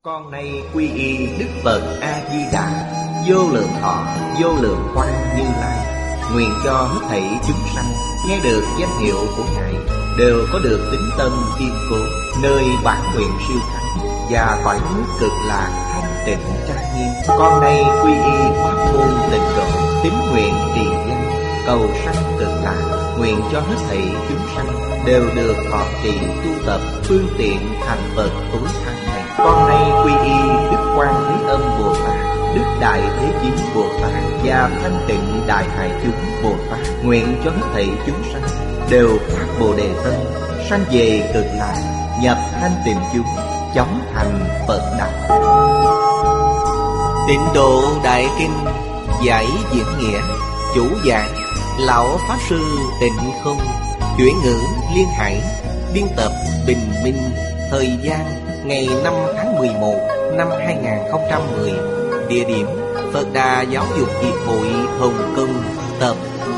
Con nay quy y Đức Phật A-di-đà, vô lượng thọ, vô lượng quang Như Lai. Nguyện cho hết thảy chúng sanh nghe được danh hiệu của Ngài đều có được tín tâm kiên cố, nơi bản nguyện siêu thắng và cõi nước cực lạc thanh tịnh trang nghiêm. Con nay quy y pháp môn tịnh độ, tín nguyện trì danh, cầu sanh cực lạc. Nguyện cho hết thảy chúng sanh đều được thọ trì tu tập phương tiện thành Phật tối thắng này. Con nay quy y Đức Quan Thế Âm Bồ Tát, Đức Đại Thế Chí Bồ Tát và Thanh Tịnh Đại Hải Chúng Bồ Tát. Nguyện cho hết thảy chúng sanh đều phát Bồ Đề tâm, sanh về cực lạc, nhập thanh tịnh chúng, chóng thành Phật đạo. Tịnh Độ Đại Kinh giải diễn nghĩa. Chủ giảng Lão Pháp Sư Tịnh Không. Chuyển ngữ Liên Hải. Biên tập Bình Minh. Thời gian ngày 5 tháng 11 năm 2010. Địa điểm Phật Đà Giáo dục Hiệp hội Hồng Kông. Tập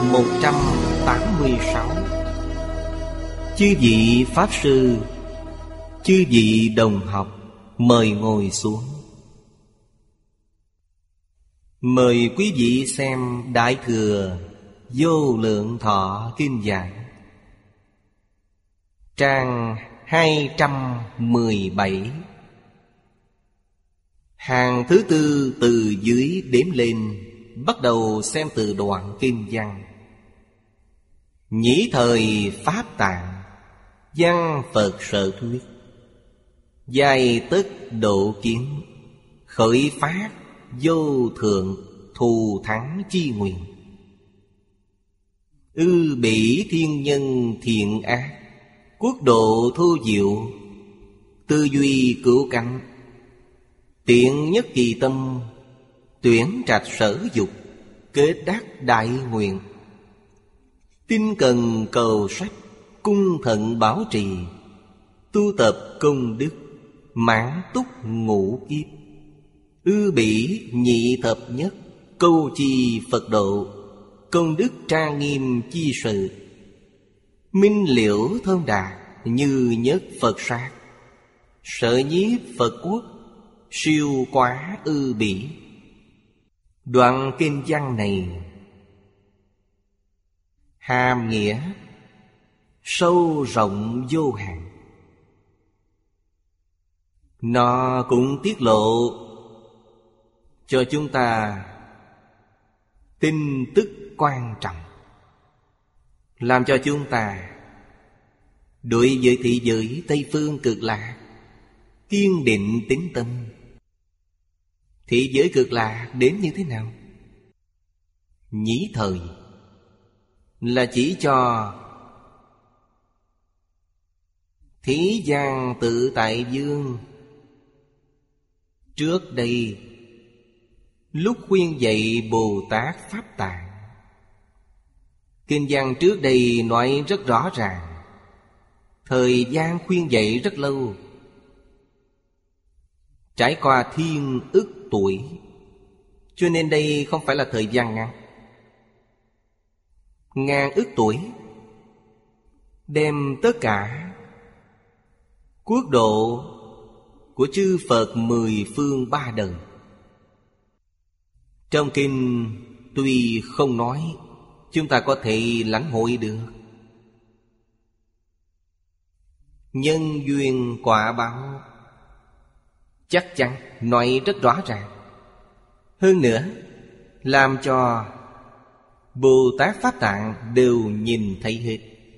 186. Chư vị Pháp Sư, chư vị đồng học, mời ngồi xuống. Mời quý vị xem Đại Thừa Vô Lượng Thọ Kinh Giảng, trang 217, hàng thứ tư từ dưới đếm lên. Bắt đầu xem từ đoạn kinh văn. Nhĩ thời Pháp Tạng, văn Phật Sở Thuyết. Giai tức độ kiến, khởi phát vô thượng thù thắng chi nguyện. Ư bỉ thiên nhân thiện ác, quốc độ thu diệu, tư duy cứu cánh. Tiện nhất kỳ tâm, tuyển trạch sở dục, kết đắc đại nguyện. Tinh cần cầu sách, cung thận bảo trì, tu tập công đức, mãn túc ngũ kiếp. Ư bỉ nhị thập nhất, câu chi Phật độ, công đức trang nghiêm chi sự. Minh liễu thơm đạt, như nhất Phật sát. Sở nhiếp Phật quốc, siêu quá ư bỉ. Đoạn kinh văn này hàm nghĩa sâu rộng vô hạn. Nó cũng tiết lộ cho chúng ta tin tức quan trọng, làm cho chúng ta đối với thế giới Tây Phương Cực Lạc kiên định tín tâm. Thế giới Cực Lạc đến như thế nào? Nhĩ thời là chỉ cho thế gian tự tại dương. Trước đây lúc khuyên dạy Bồ Tát Pháp Tạng, kinh văn trước đây nói rất rõ ràng, thời gian khuyên dạy rất lâu, trải qua thiên ức tuổi, cho nên đây không phải là thời gian ngắn. Ngàn ức tuổi, đem tất cả quốc độ của chư Phật 10 phương 3 đời. Trong kinh tuy không nói, chúng ta có thể lãnh hội được. Nhân duyên quả báo chắc chắn nói rất rõ ràng. Hơn nữa, làm cho Bồ Tát Pháp Tạng đều nhìn thấy hết.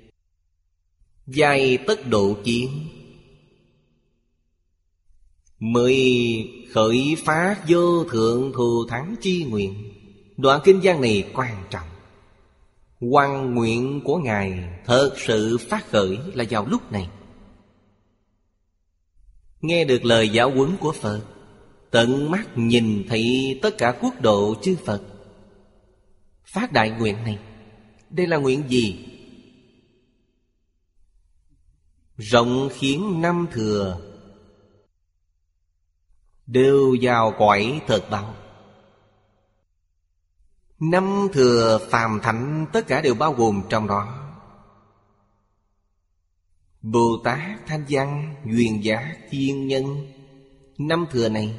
Giai tất độ kiến, mới khởi phát vô thượng thù thắng chi nguyện. Đoạn kinh văn này quan trọng. Hoằng nguyện của Ngài thật sự phát khởi là vào lúc này. Nghe được lời giáo huấn của Phật, tận mắt nhìn thấy tất cả quốc độ chư Phật phát đại nguyện này. Đây là nguyện gì? Rộng khiến năm thừa đều vào cõi thật báo. Năm thừa phàm thánh tất cả đều bao gồm trong đó. Bồ Tát, Thanh Văn, Duyên Giác, Thiên Nhân năm thừa này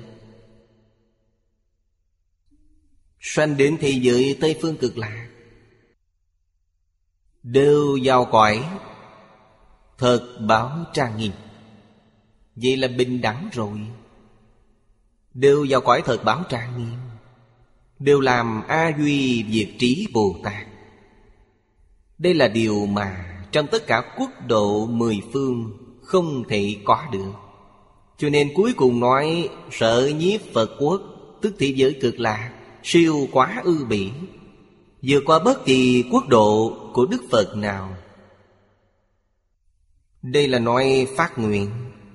sanh đến thế giới Tây Phương Cực Lạc, đều vào cõi thật báo trang nghiêm. Vậy là bình đẳng rồi. Đều vào cõi thật báo trang nghiêm, đều làm A Duy Diệt Trí Bồ Tát. Đây là điều mà trong tất cả quốc độ mười phương không thể có được. Cho nên cuối cùng nói Sở Nhiếp Phật Quốc, tức thế giới Cực Lạc, siêu quá ư bỉ, vượt qua bất kỳ quốc độ của Đức Phật nào. Đây là nói phát nguyện.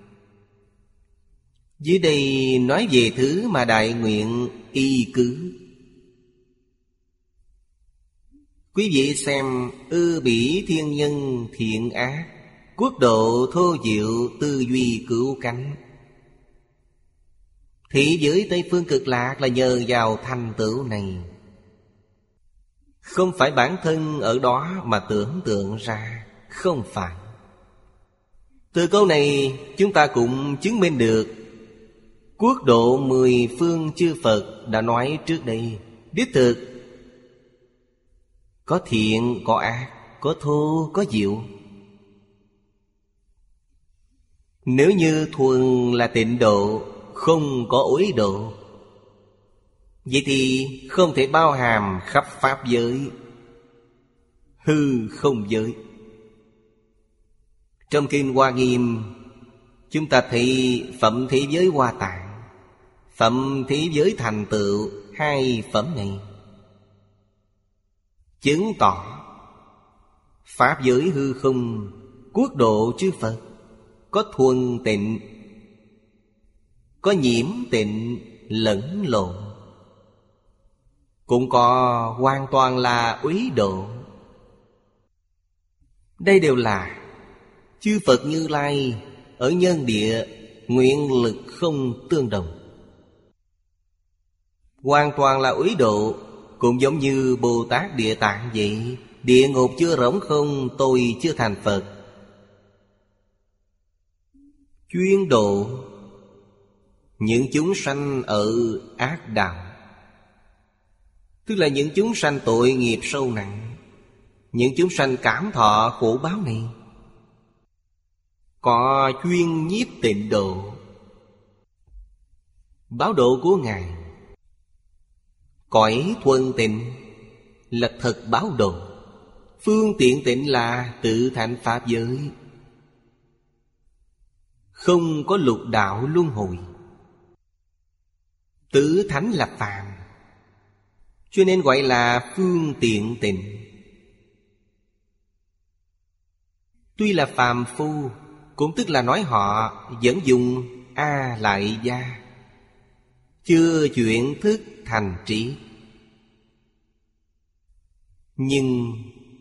Dưới đây nói về thứ mà đại nguyện y cứ. Quý vị xem ư bỉ thiên nhân thiện ác, quốc độ thô diệu tư duy cứu cánh. Thế giới Tây Phương Cực Lạc là nhờ vào thành tựu này, không phải bản thân ở đó mà tưởng tượng ra. Không phải. Từ câu này chúng ta cũng chứng minh được quốc độ mười phương chư Phật đã nói trước đây, đích thực có thiện, có ác, có thô, có diệu. Nếu như thuần là tịnh độ, không có uế độ, vậy thì không thể bao hàm khắp pháp giới, hư không giới. Trong Kinh Hoa Nghiêm, chúng ta thấy phẩm thế giới Hoa Tạng, phẩm thế giới thành tựu, hai phẩm này chứng tỏ pháp giới hư không, quốc độ chư Phật có thuần tịnh, có nhiễm tịnh lẫn lộn, cũng có hoàn toàn là uế độ. Đây đều là chư Phật Như Lai ở nhân địa nguyện lực không tương đồng. Hoàn toàn là uế độ, cũng giống như Bồ Tát Địa Tạng vậy. Địa ngục chưa rỗng không, tôi chưa thành Phật. Chuyên độ những chúng sanh ở ác đạo, tức là những chúng sanh tội nghiệp sâu nặng, những chúng sanh cảm thọ khổ báo này. Có chuyên nhiếp tịnh độ, báo độ của Ngài. Cõi thuần tịnh là thật báo độ, phương tiện tịnh là tự thành pháp giới, không có lục đạo luân hồi. Tứ thánh là phàm, cho nên gọi là phương tiện tịnh. Tuy là phàm phu, cũng tức là nói họ vẫn dùng A Lại Gia, chưa chuyển thức thành trí. Nhưng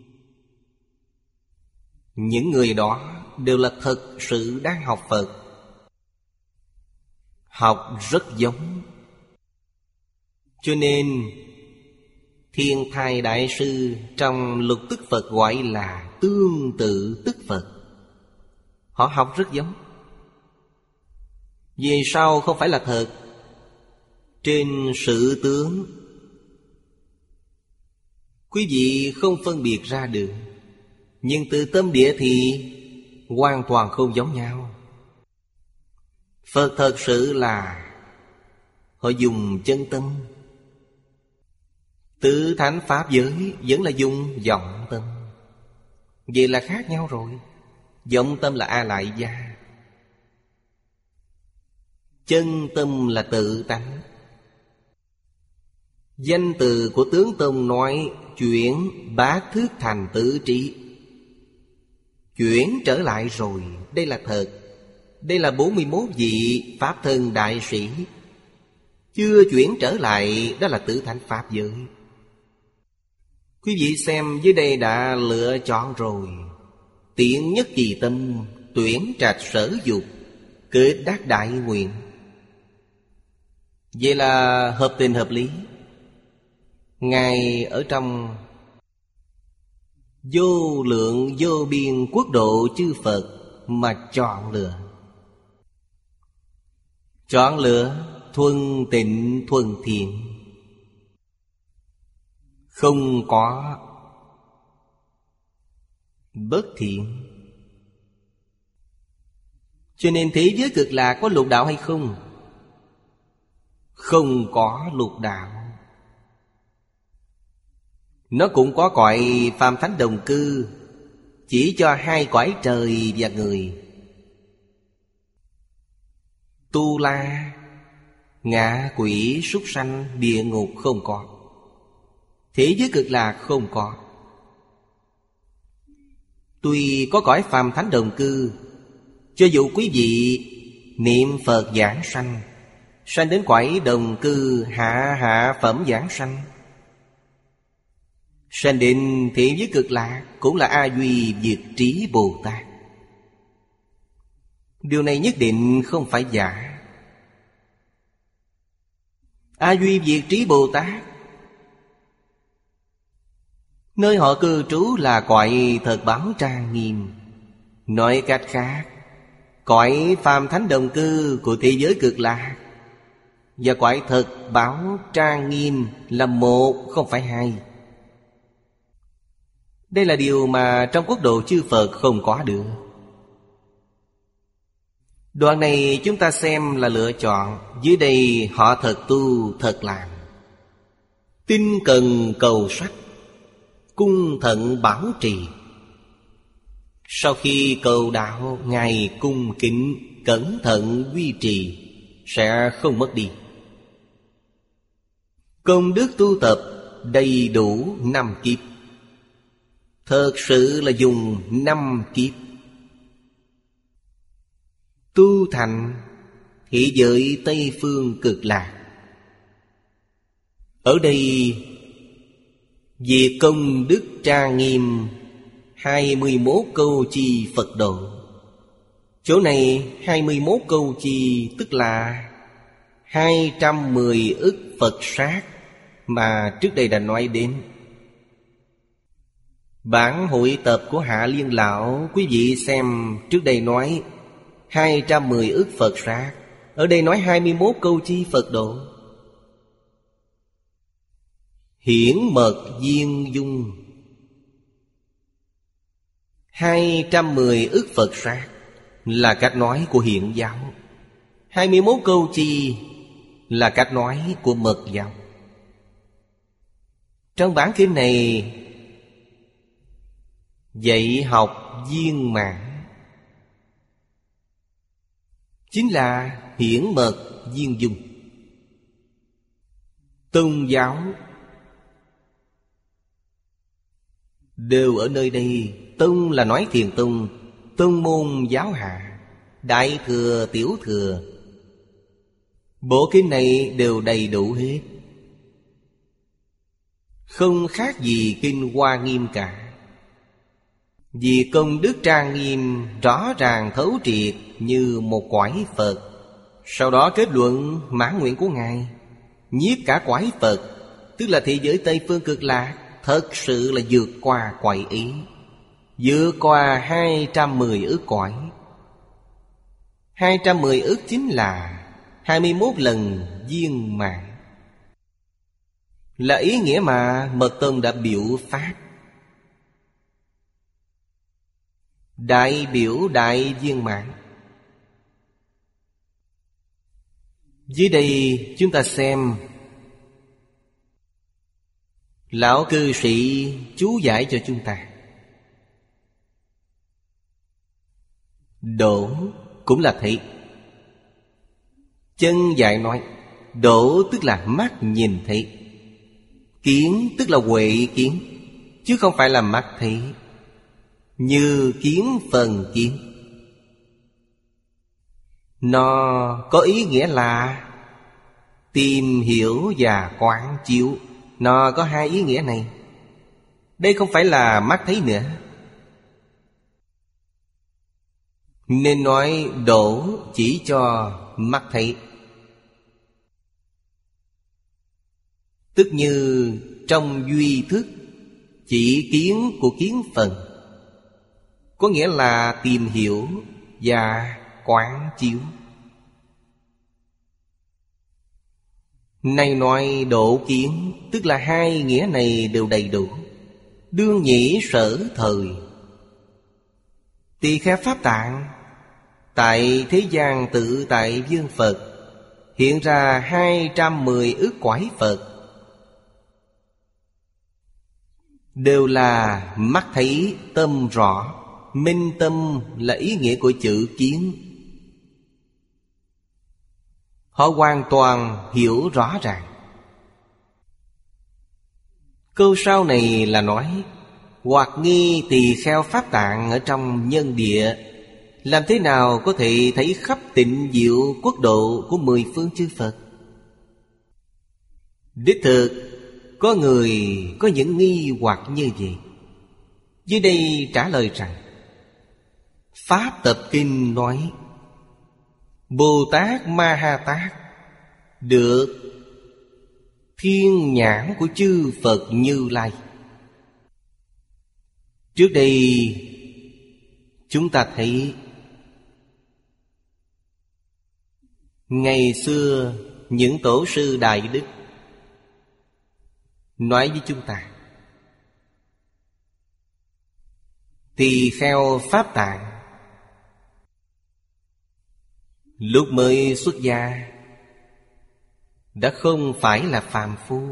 những người đó đều là thật sự đang học Phật, học rất giống. Cho nên Thiên Thai Đại Sư trong Lục Tức Phật gọi là tương tự tức Phật. Họ học rất giống. Vì sao không phải là thật? Trên sự tướng quý vị không phân biệt ra được, nhưng từ tâm địa thì hoàn toàn không giống nhau. Phật thật sự là họ dùng chân tâm. Tứ thánh pháp giới vẫn là dùng vọng tâm. Vậy là khác nhau rồi. Vọng tâm là A Lại Gia, chân tâm là tự tánh. Danh từ của tướng Tông nói chuyển bát thức thành tứ trí, chuyển trở lại rồi. Đây là thật. Đây là 41 vị Pháp Thân Đại Sĩ. Chưa chuyển trở lại, đó là tứ thánh Pháp giới. Quý vị xem dưới đây đã lựa chọn rồi. Tiện nhất kỳ tâm, tuyển trạch sở dục, kết đắc đại nguyện. Vậy là hợp tình hợp lý. Ngài ở trong vô lượng vô biên quốc độ chư Phật mà chọn lựa. Chọn lựa thuần tịnh thuần thiện, không có bất thiện. Cho nên thế giới cực lạc có lục đạo hay không? Không có lục đạo. Nó cũng có cõi phàm thánh đồng cư, chỉ cho hai cõi trời và người. Tu la, ngạ quỷ, súc sanh, địa ngục không có. Thế giới cực lạc không có. Tuy có cõi phàm thánh đồng cư, cho dù quý vị niệm Phật giảng sanh, sanh đến cõi đồng cư hạ phẩm giảng sanh, sanh đến thế giới cực lạc, cũng là A Duy Diệt Trí Bồ Tát. Điều này nhất định không phải giả. A Duy Diệt Trí Bồ Tát, nơi họ cư trú là cõi thật báo trang nghiêm. Nói cách khác, cõi phàm thánh đồng cư của thế giới cực lạc và cõi thật báo trang nghiêm là một, không phải hai. Đây là điều mà trong quốc độ chư Phật không có được. Đoạn này chúng ta xem là lựa chọn. Dưới đây họ thật tu thật làm, tinh cần cầu sách, cung thận bảo trì. Sau khi cầu đạo, Ngài cung kính cẩn thận duy trì, sẽ không mất đi. Công đức tu tập đầy đủ 5 kiếp. Thật sự là dùng 5 kiếp tu thành thế giới Tây Phương Cực Lạc. Ở đây về công đức trang nghiêm 21 câu chi Phật độ. Chỗ này 21 câu chi tức là 210 ức Phật sát mà trước đây đã nói đến. Bản hội tập của Hạ Liên Lão, quý vị xem trước đây nói 210 ức Phật sát, ở đây nói 21 câu chi Phật độ. Hiển mật viên dung 210 ức Phật sát là cách nói của Hiện giáo. 21 câu chi là cách nói của Mật giáo. Trong bản kinh này dạy học viên mãn, chính là hiển mật viên dung. Tôn giáo đều ở nơi đây. Tông là nói Thiền Tông, tông môn giáo hạ, Đại Thừa, Tiểu Thừa. Bộ kinh này đều đầy đủ hết, không khác gì kinh Hoa Nghiêm cả. Vì công đức trang nghiêm rõ ràng thấu triệt như một cõi Phật. Sau đó kết luận mãn nguyện của Ngài, nhiếp cả cõi Phật, tức là thế giới Tây Phương Cực Lạc, thật sự là vượt qua cõi ý, vượt qua 210 ức cõi. 210 ức chính là 21 lần viên mãn, là ý nghĩa mà Mật Tông đã biểu phát. Đại biểu đại viên mãn. Dưới đây chúng ta xem lão cư sĩ chú giải cho chúng ta. Đỗ cũng là thấy. Chân giải nói đỗ tức là mắt nhìn thấy, kiến tức là huệ kiến, chứ không phải là mắt thấy. Như kiến phần kiến, nó có ý nghĩa là tìm hiểu và quán chiếu. Nó có hai ý nghĩa này. Đây không phải là mắt thấy nữa. Nên nói đỗ chỉ cho mắt thấy. Tức như trong duy thức chỉ kiến của kiến phần, có nghĩa là tìm hiểu và quán chiếu. Này nói độ kiến, tức là hai nghĩa này đều đầy đủ. Đương nhĩ sở thời. Tỳ kheo Pháp Tạng tại thế gian tự tại vương Phật hiện ra 210 ức quải Phật, đều là mắt thấy tâm rõ. Minh tâm là ý nghĩa của chữ kiến. Họ hoàn toàn hiểu rõ ràng. Câu sau này là nói: hoặc nghi tỳ kheo Pháp Tạng ở trong nhân địa, làm thế nào có thể thấy khắp tịnh diệu quốc độ của 10 phương chư Phật? Đích thực có người có những nghi hoặc như vậy. Dưới đây trả lời rằng: Pháp Tập Kinh nói Bồ Tát Ma Ha Tát được thiên nhãn của chư Phật Như Lai. Trước đây chúng ta thấy ngày xưa những tổ sư đại đức nói với chúng ta: tỳ kheo Pháp Tạng lúc mới xuất gia đã không phải là phàm phu.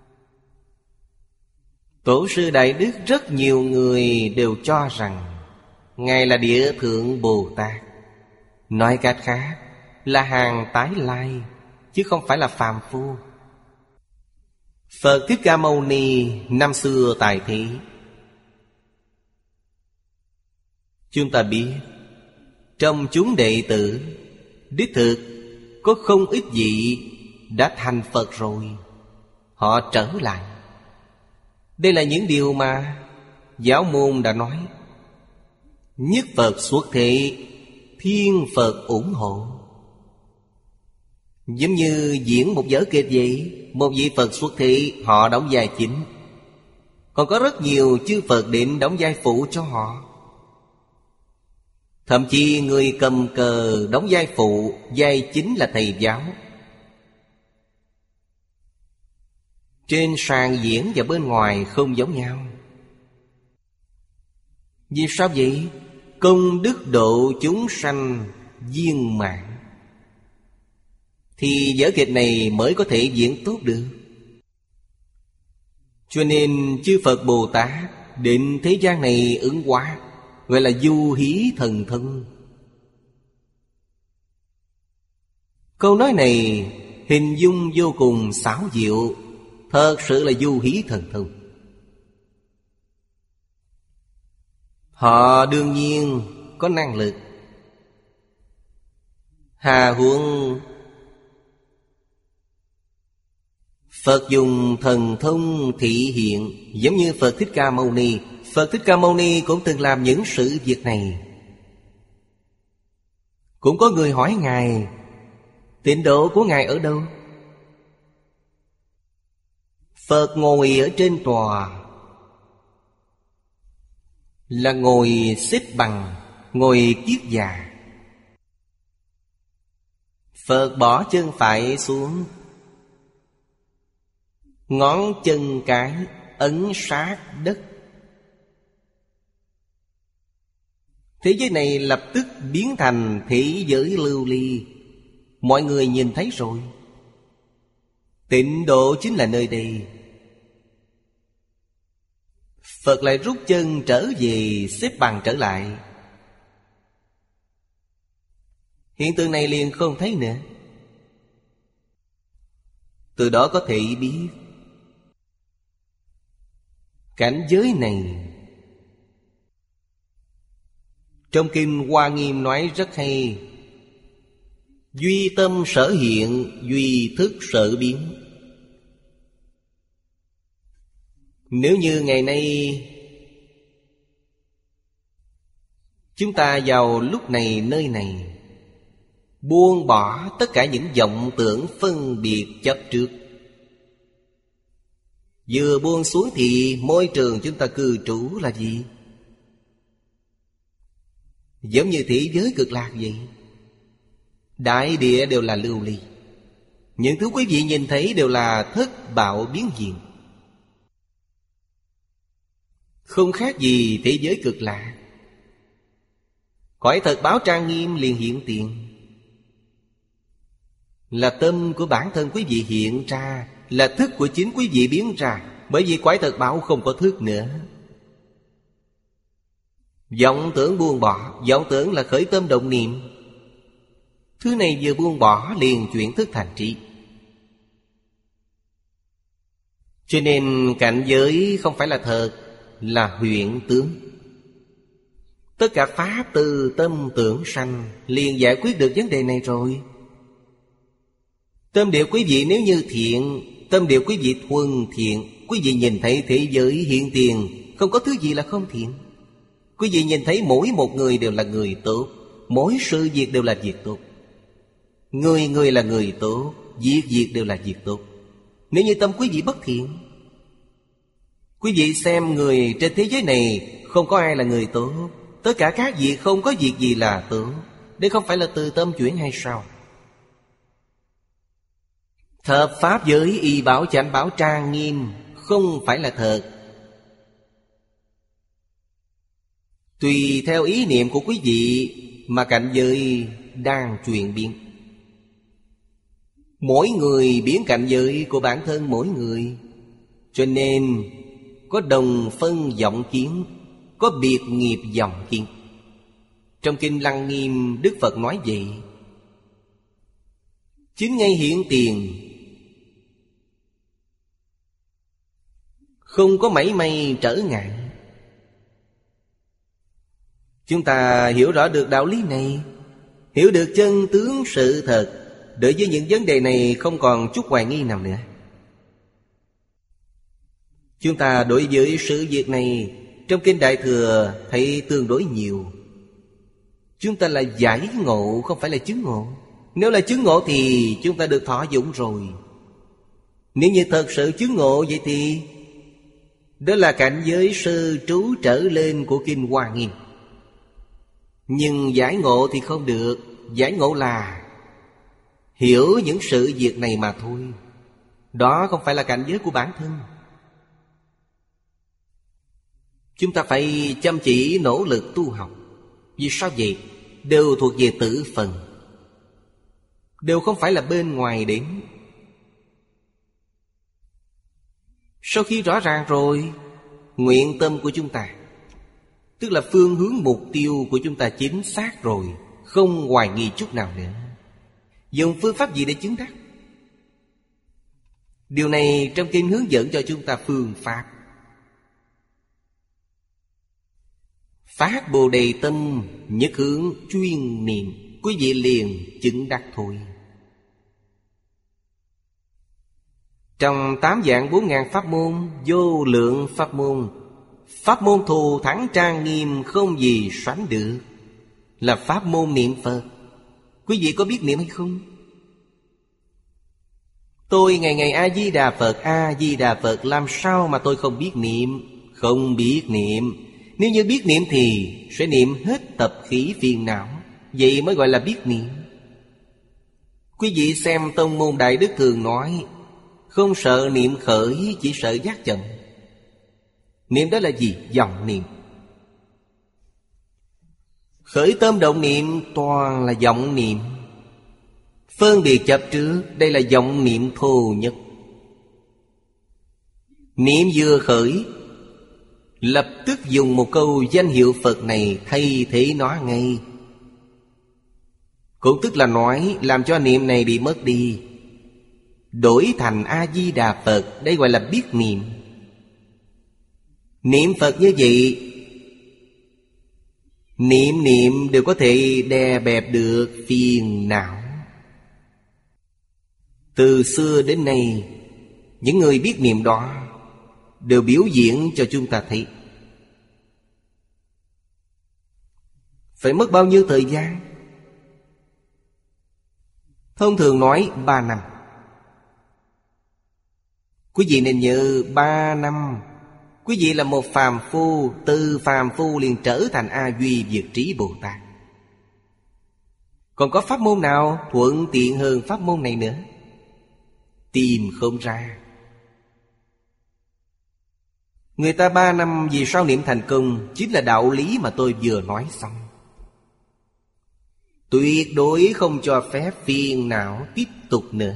Tổ sư đại đức rất nhiều người đều cho rằng Ngài là Địa Thượng Bồ Tát. Nói cách khác là hàng tái lai, chứ không phải là phàm phu. Phật Thích Ca Mâu Ni năm xưa tại thế, chúng ta biết trong chúng đệ tử đích thực có không ít vị đã thành Phật rồi. Họ trở lại. Đây là những điều mà giáo môn đã nói. Nhất Phật xuất thế, thiên Phật ủng hộ. Giống như diễn một vở kịch vậy. Một vị Phật xuất thế, họ đóng vai chính. Còn có rất nhiều chư Phật định đóng vai phụ cho họ. Thậm chí người cầm cờ đóng vai phụ, vai chính là thầy giáo. Trên sàn diễn và bên ngoài không giống nhau. Vì sao vậy? Công đức độ chúng sanh viên mãn, thì vở kịch này mới có thể diễn tốt được. Cho nên chư Phật Bồ Tát định thế gian này ứng hóa, gọi là du hí thần thông. Câu nói này hình dung vô cùng xảo diệu, thật sự là du hí thần thông. Họ đương nhiên có năng lực. Hà huống Phật dùng thần thông thị hiện, giống như Phật Thích Ca Mâu Ni. Phật Thích Ca Mâu Ni cũng từng làm những sự việc này. Cũng có người hỏi Ngài: tịnh độ của Ngài ở đâu? Phật ngồi ở trên tòa, là ngồi xếp bằng, ngồi kiết già. Phật bỏ chân phải xuống, ngón chân cái ấn sát đất. Thế giới này lập tức biến thành thế giới lưu ly. Mọi người nhìn thấy rồi. Tịnh độ chính là nơi đây. Phật lại rút chân trở về, xếp bằng trở lại. Hiện tượng này liền không thấy nữa. Từ đó có thể biết cảnh giới này. Trong Kinh Hoa Nghiêm nói rất hay: duy tâm sở hiện, duy thức sở biến. Nếu như ngày nay chúng ta vào lúc này nơi này, buông bỏ tất cả những vọng tưởng phân biệt chấp trước, vừa buông xuống thì môi trường chúng ta cư trú là gì? Giống như thế giới cực lạc vậy. Đại địa đều là lưu ly, Những thứ quý vị nhìn thấy đều là thất bảo biến hiện, không khác gì thế giới cực lạ. Cõi thật báo trang nghiêm liền hiện tiền, là tâm của bản thân quý vị hiện ra, là thức của chính quý vị biến ra. Bởi vì cõi thật báo không có thức nữa. Vọng tưởng buông bỏ. Vọng tưởng là khởi tâm động niệm. Thứ này vừa buông bỏ liền chuyển thức thành trí. Cho nên cảnh giới không phải là thật, là huyễn tướng. Tất cả pháp từ tâm tưởng sanh liền giải quyết được vấn đề này rồi. Tâm địa quý vị nếu như thiện, tâm địa quý vị thuần thiện, quý vị nhìn thấy thế giới hiện tiền, không có thứ gì là không thiện. Quý vị nhìn thấy mỗi một người đều là người tốt, mỗi sự việc đều là việc tốt. Người là người tốt, việc đều là việc tốt. Nếu như tâm quý vị bất thiện, quý vị xem người trên thế giới này không có ai là người tốt. Tất cả các việc không có việc gì là tốt. Đây không phải là từ tâm chuyển hay sao? Thập pháp giới y bảo chánh bảo trang nghiêm, không phải là thật. Tùy theo ý niệm của quý vị mà cảnh giới đang chuyển biến. Mỗi người biến cảnh giới của bản thân mỗi người. Cho nên có đồng phân vọng kiến, có biệt nghiệp vọng kiến. Trong Kinh Lăng Nghiêm Đức Phật nói vậy. Chính ngay hiện tiền, không có mảy may trở ngại. Chúng ta hiểu rõ được đạo lý này, hiểu được chân tướng sự thật, đối với những vấn đề này không còn chút hoài nghi nào nữa. Chúng ta đối với sự việc này trong Kinh Đại Thừa thấy tương đối nhiều. Chúng ta là giải ngộ, không phải là chứng ngộ. Nếu là chứng ngộ thì chúng ta được thọ dụng rồi. Nếu như thật sự chứng ngộ vậy thì đó là cảnh giới sư trú trở lên của Kinh Hoa Nghiêm. Nhưng giải ngộ thì không được. Giải ngộ là hiểu những sự việc này mà thôi. Đó không phải là cảnh giới của bản thân. Chúng ta phải chăm chỉ nỗ lực tu học. Vì sao vậy? Đều thuộc về tử phần, đều không phải là bên ngoài đến. Sau khi rõ ràng rồi, nguyện tâm của chúng ta, tức là phương hướng mục tiêu của chúng ta chính xác rồi, không hoài nghi chút nào nữa. Dùng phương pháp gì để chứng đắc? Điều này trong Kinh hướng dẫn cho chúng ta phương pháp. Phát Bồ Đề tâm, nhất hướng chuyên niệm, quý vị liền chứng đắc thôi. Trong 8 vạn 4.000 pháp môn, vô lượng pháp môn, pháp môn thù thắng trang nghiêm không gì sánh được, là pháp môn niệm Phật. Quý vị có biết niệm hay không? Tôi ngày ngày A-di-đà Phật, A-di-đà Phật, làm sao mà tôi không biết niệm? Không biết niệm. Nếu như biết niệm thì sẽ niệm hết tập khí phiền não. Vậy mới gọi là biết niệm. Quý vị xem tông môn Đại Đức thường nói, không sợ niệm khởi, chỉ sợ giác chậm. Niệm đó là gì? Vọng niệm. Khởi tâm động niệm toàn là vọng niệm. Phân biệt chấp trước, đây là vọng niệm thô nhất. Niệm vừa khởi, lập tức dùng một câu danh hiệu Phật này thay thế nó ngay. Cũng tức là nói làm cho niệm này bị mất đi, đổi thành A-di-đà Phật. Đây gọi là biết niệm. Niệm Phật như vậy, niệm đều có thể đè bẹp được phiền não. Từ xưa đến nay, những người biết niệm đó đều biểu diễn cho chúng ta thấy. Phải mất bao nhiêu thời gian? Thông thường nói 3 năm. Quý vị nên nhớ 3 năm. Quý vị là một phàm phu, từ phàm phu liền trở thành A Duy Việt Trí Bồ Tát. Còn có pháp môn nào thuận tiện hơn pháp môn này nữa? Tìm không ra. Người ta 3 năm vì sao niệm thành công? Chính là đạo lý mà tôi vừa nói xong. Tuyệt đối không cho phép phiền não tiếp tục nữa.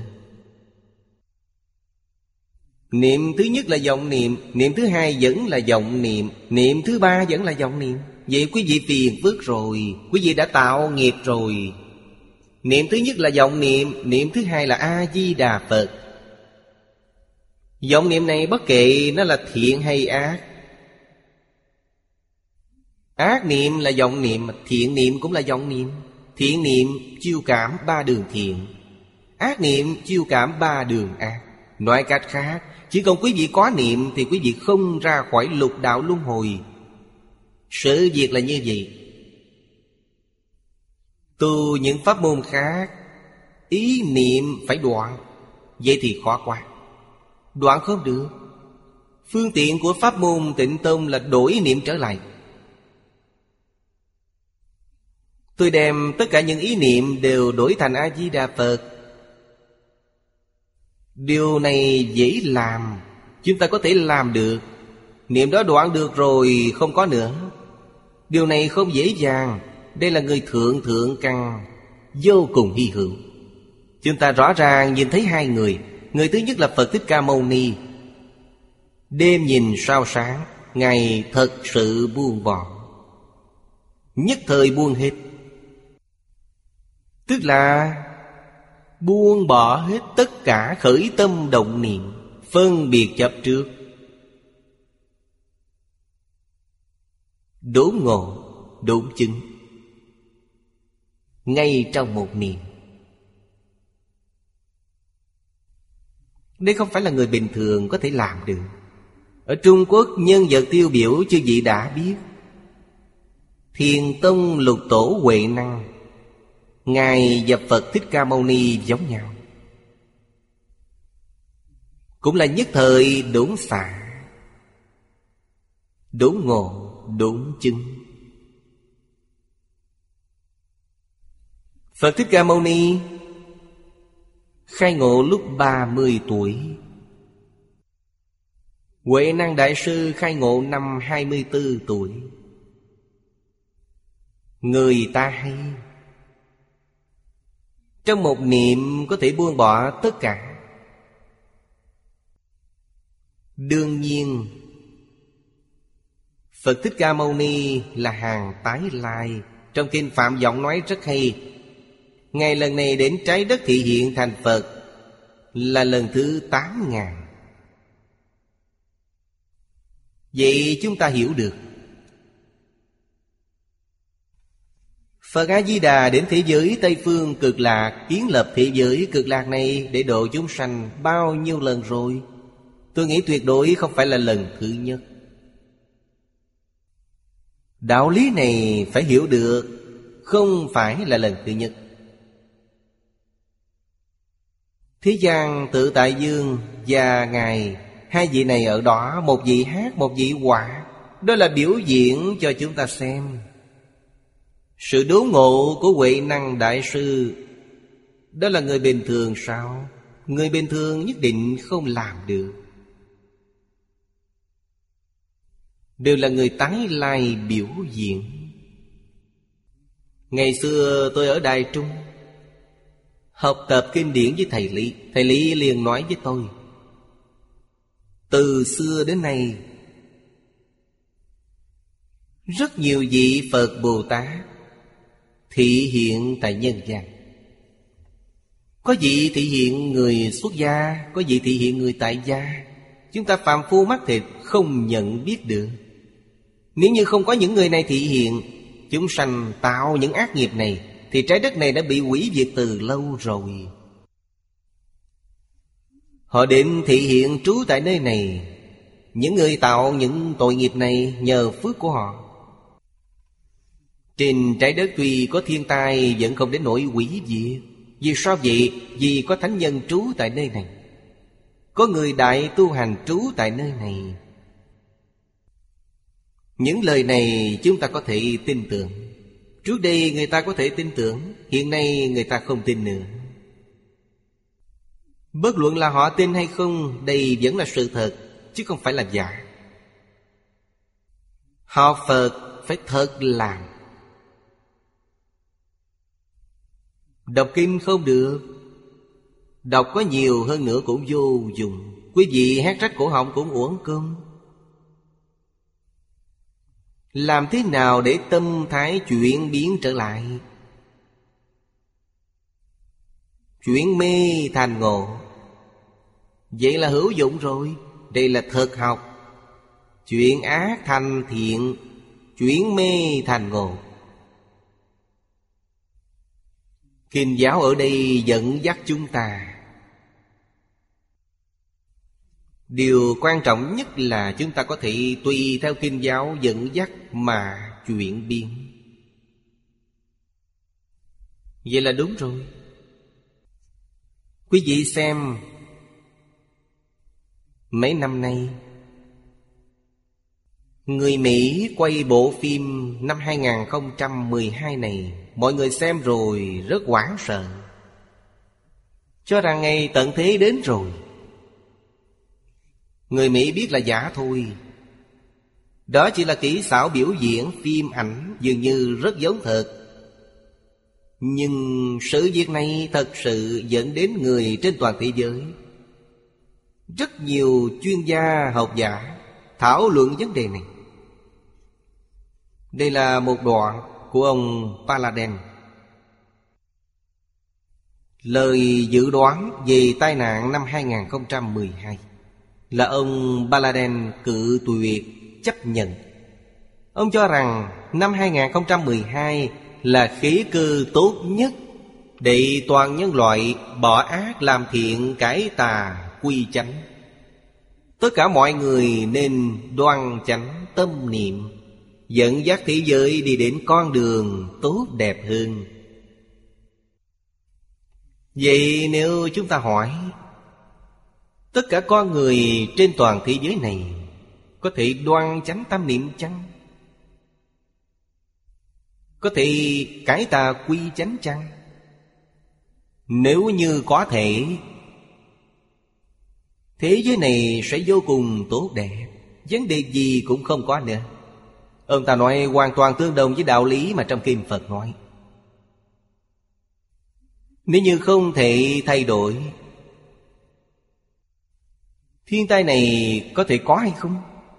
Niệm thứ nhất là vọng niệm, niệm thứ hai vẫn là vọng niệm, niệm thứ ba vẫn là vọng niệm. Vậy quý vị phiền phức rồi, quý vị đã tạo nghiệp rồi. Niệm thứ nhất là vọng niệm, niệm thứ hai là A-di-đà Phật. Vọng niệm này bất kể nó là thiện hay ác. Ác niệm là vọng niệm, thiện niệm cũng là vọng niệm. Thiện niệm chiêu cảm 3 đường thiện, ác niệm chiêu cảm 3 đường ác. Nói cách khác, chỉ cần quý vị có niệm thì quý vị không ra khỏi lục đạo luân hồi. Sự việc là như vậy. Tu những pháp môn khác, ý niệm phải đoạn, vậy thì khó quá. Đoạn không được. Phương tiện của pháp môn Tịnh Tông là đổi niệm trở lại. Tôi đem tất cả những ý niệm đều đổi thành A-di-đà Phật. Điều này dễ làm, chúng ta có thể làm được. Niệm đó đoạn được rồi, không có nữa. Điều này không dễ dàng. Đây là người thượng căn, vô cùng hy hữu. Chúng ta rõ ràng nhìn thấy 2 người. Người thứ nhất là Phật Thích Ca Mâu Ni. Đêm nhìn sao sáng, Ngài thật sự buông bỏ, nhất thời buông hết. Tức là buông bỏ hết tất cả khởi tâm động niệm, phân biệt chấp trước. Đốn ngộ, đốn chứng, ngay trong một niệm. Đây không phải là người bình thường có thể làm được. Ở Trung Quốc, nhân vật tiêu biểu chư vị đã biết. Thiền Tông Lục Tổ Huệ Năng, Ngài và Phật Thích Ca Mâu Ni giống nhau, cũng là nhất thời đốn xạ, đốn ngộ, đốn chứng. Phật Thích Ca Mâu Ni khai ngộ lúc 30 tuổi. Huệ Năng Đại Sư khai ngộ năm 24 tuổi. Người ta hay trong một niệm có thể buông bỏ tất cả. Đương nhiên Phật Thích Ca Mâu Ni là hàng tái lai. Trong kinh Phạm Vọng nói rất hay. Ngài lần này đến trái đất thị hiện thành Phật là lần thứ 8.000. Vậy chúng ta hiểu được Phật A-di-đà đến thế giới Tây Phương Cực Lạc, kiến lập thế giới Cực Lạc này để độ chúng sanh bao nhiêu lần rồi. Tôi nghĩ tuyệt đối không phải là lần thứ nhất. Đạo lý này phải hiểu được, không phải là lần thứ nhất. Thế gian Tự Tại Dương và Ngài, 2 vị này ở đó, một vị hát, một vị họa. Đó là biểu diễn cho chúng ta xem. Sự đốn ngộ của Huệ Năng Đại Sư, đó là người bình thường sao? Người bình thường nhất định không làm được. Đều là người tái lai biểu diễn. Ngày xưa tôi ở Đài Trung học tập kinh điển với thầy Lý. Thầy Lý liền nói với tôi, từ xưa đến nay rất nhiều vị Phật Bồ Tát thị hiện tại nhân gian. Có vị thị hiện người xuất gia, có vị thị hiện người tại gia. Chúng ta phàm phu mắt thịt không nhận biết được. Nếu như không có những người này thị hiện, chúng sanh tạo những ác nghiệp này, thì trái đất này đã bị hủy diệt từ lâu rồi. Họ định thị hiện trú tại nơi này. Những người tạo những tội nghiệp này nhờ phước của họ. Trên trái đất tuy có thiên tai vẫn không đến nỗi hủy diệt. Vì sao vậy? Vì có thánh nhân trú tại nơi này, có người đại tu hành trú tại nơi này. Những lời này chúng ta có thể tin tưởng. Trước đây người ta có thể tin tưởng, hiện nay người ta không tin nữa. Bất luận là họ tin hay không, đây vẫn là sự thật, chứ không phải là giả. Học Phật phải thật làm. Đọc kinh không được, đọc có nhiều hơn nữa cũng vô dụng. Quý vị hát rách cổ họng cũng uổng công. Làm thế nào để tâm thái chuyển biến trở lại? Chuyển mê thành ngộ, vậy là hữu dụng rồi. Đây là thực học. Chuyển ác thành thiện, chuyển mê thành ngộ. Kinh giáo ở đây dẫn dắt chúng ta. Điều quan trọng nhất là chúng ta có thể tùy theo kinh giáo dẫn dắt mà chuyển biến. Vậy là đúng rồi. Quý vị xem, mấy năm nay người Mỹ quay bộ phim năm 2012 này, mọi người xem rồi rất hoảng sợ, cho rằng ngày tận thế đến rồi. Người Mỹ biết là giả thôi. Đó chỉ là kỹ xảo biểu diễn phim ảnh, dường như rất giống thật. Nhưng sự việc này thật sự dẫn đến người trên toàn thế giới. Rất nhiều chuyên gia học giả thảo luận vấn đề này. Đây là một đoạn của ông Paladin. Lời dự đoán về tai nạn năm 2012 là ông Paladin cự tuyệt chấp nhận. Ông cho rằng năm 2012 là khí cơ tốt nhất để toàn nhân loại bỏ ác làm thiện, cải tà quy chánh. Tất cả mọi người nên đoan chánh tâm niệm, dẫn dắt thế giới đi đến con đường tốt đẹp hơn. Vậy nếu chúng ta hỏi, tất cả con người trên toàn thế giới này có thể đoan chánh tâm niệm chăng? Có thể cải tà quy chánh chăng? Nếu như có thể, thế giới này sẽ vô cùng tốt đẹp, vấn đề gì cũng không có nữa. Ông ta nói hoàn toàn tương đồng với đạo lý mà trong kinh Phật nói. Nếu như không thể thay đổi, thiên tai này có thể có hay không?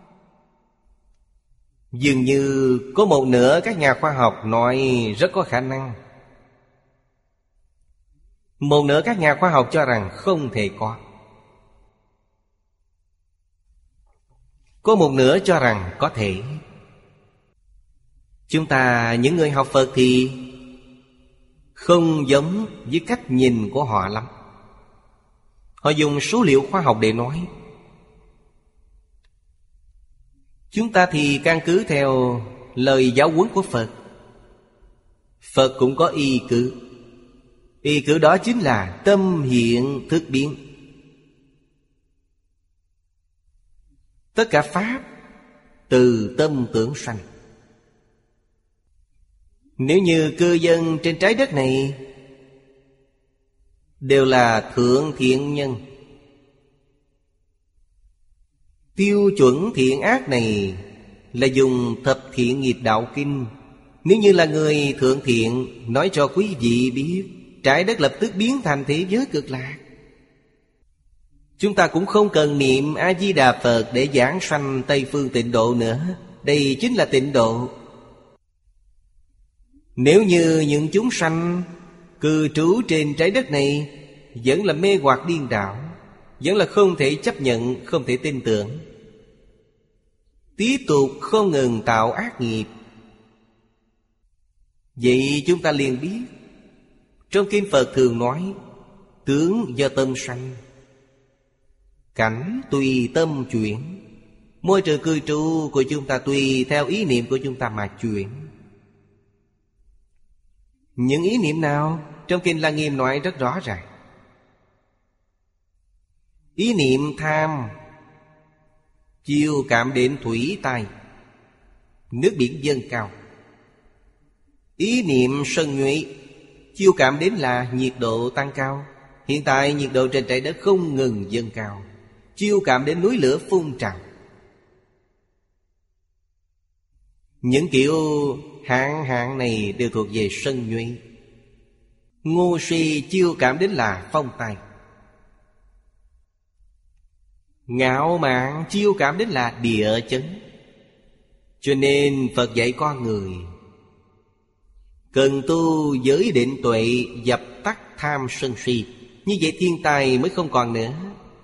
Dường như có một nửa các nhà khoa học nói rất có khả năng. Một nửa các nhà khoa học cho rằng không thể có. Có một nửa cho rằng có thể. Chúng ta những người học Phật thì không giống với cách nhìn của họ lắm. Họ dùng số liệu khoa học để nói. Chúng ta thì căn cứ theo lời giáo huấn của Phật. Phật cũng có y cứ. Y cứ đó chính là tâm hiện thức biến. Tất cả pháp từ tâm tưởng sanh. Nếu như cư dân trên trái đất này đều là thượng thiện nhân, tiêu chuẩn thiện ác này là dùng thập thiện nghiệp đạo kinh. Nếu như là người thượng thiện, nói cho quý vị biết, trái đất lập tức biến thành thế giới cực lạc. Chúng ta cũng không cần niệm A-di-đà Phật để giảng sanh Tây Phương Tịnh Độ nữa. Đây chính là tịnh độ. Nếu như những chúng sanh cư trú trên trái đất này vẫn là mê hoặc điên đảo, vẫn là không thể chấp nhận, không thể tin tưởng, tiếp tục không ngừng tạo ác nghiệp, vậy chúng ta liền biết, trong kinh Phật thường nói, tướng do tâm sanh, cảnh tùy tâm chuyển. Môi trường cư trú của chúng ta tùy theo ý niệm của chúng ta mà chuyển. Những ý niệm nào? Trong kinh Lăng Nghiêm nói rất rõ ràng. Ý niệm tham chiêu cảm đến thủy tai, nước biển dâng cao. Ý niệm sân nhuệ chiêu cảm đến là nhiệt độ tăng cao, Hiện tại nhiệt độ trên trái đất không ngừng dâng cao, chiêu cảm đến núi lửa phun trào. Những kiểu hạn này đều thuộc về sân nhuệ. Ngu si chiêu cảm đến là phong tài. Ngạo mạn chiêu cảm đến là địa chấn. Cho nên Phật dạy con người cần tu giới định tuệ, dập tắt tham sân si. Như vậy thiên tai mới không còn nữa.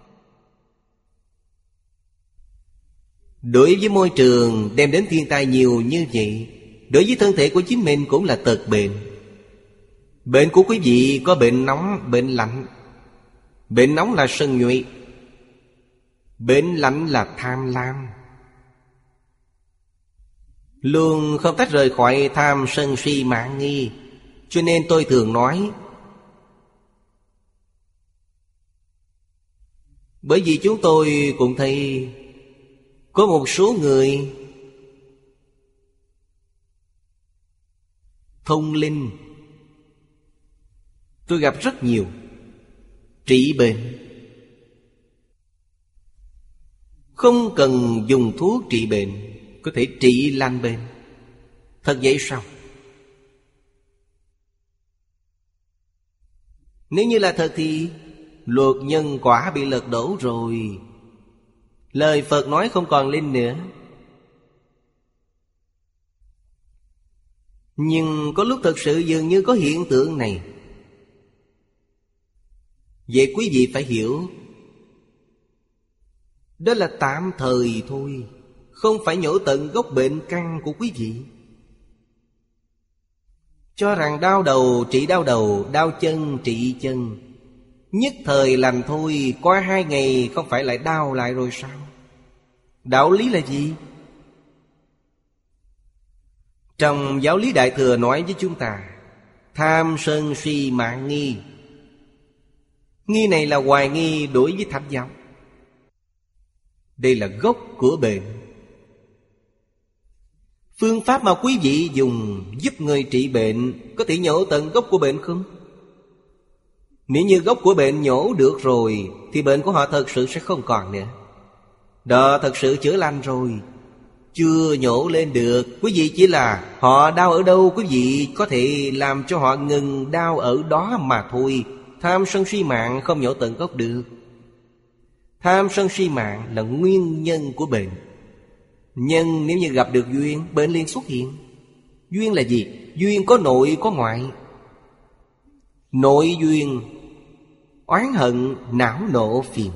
Đối với môi trường đem đến thiên tai nhiều như vậy, đối với thân thể của chính mình cũng là tật bệnh. Bệnh của quý vị có bệnh nóng, bệnh lạnh. Bệnh nóng là sân nhuệ, bệnh lạnh là tham lam. Luôn không tách rời khỏi tham sân si mạn nghi. Cho nên tôi thường nói, bởi vì chúng tôi cũng thấy có một số người thông linh, tôi gặp rất nhiều, trị bệnh không cần dùng thuốc trị bệnh, có thể trị lành bệnh. Thật vậy sao? Nếu như là thật thì luật nhân quả bị lật đổ rồi. Lời Phật nói không còn linh nữa. Nhưng có lúc thật sự dường như có hiện tượng này. Vậy quý vị phải hiểu, đó là tạm thời thôi, không phải nhổ tận gốc bệnh căn của quý vị. Cho rằng đau đầu trị đau đầu, đau chân trị chân, nhất thời lành thôi, qua 2 ngày không phải lại đau lại rồi sao? Đạo lý là gì? Trong giáo lý Đại Thừa nói với chúng ta, tham sân si mạn nghi. Nghi này là hoài nghi đối với Thánh giáo. Đây là gốc của bệnh. Phương pháp mà quý vị dùng giúp người trị bệnh có thể nhổ tận gốc của bệnh không? Nếu như gốc của bệnh nhổ được rồi thì bệnh của họ thật sự sẽ không còn nữa. Đó thật sự chữa lành rồi. Chưa nhổ lên được, quý vị chỉ là họ đau ở đâu, quý vị có thể làm cho họ ngừng đau ở đó mà thôi. Tham sân si mạng không nhổ tận gốc được. Tham sân si mạng là nguyên nhân của bệnh. Nhưng nếu như gặp được duyên, bệnh liền xuất hiện. Duyên là gì? Duyên có nội có ngoại. Nội duyên oán hận, não nộ phiền.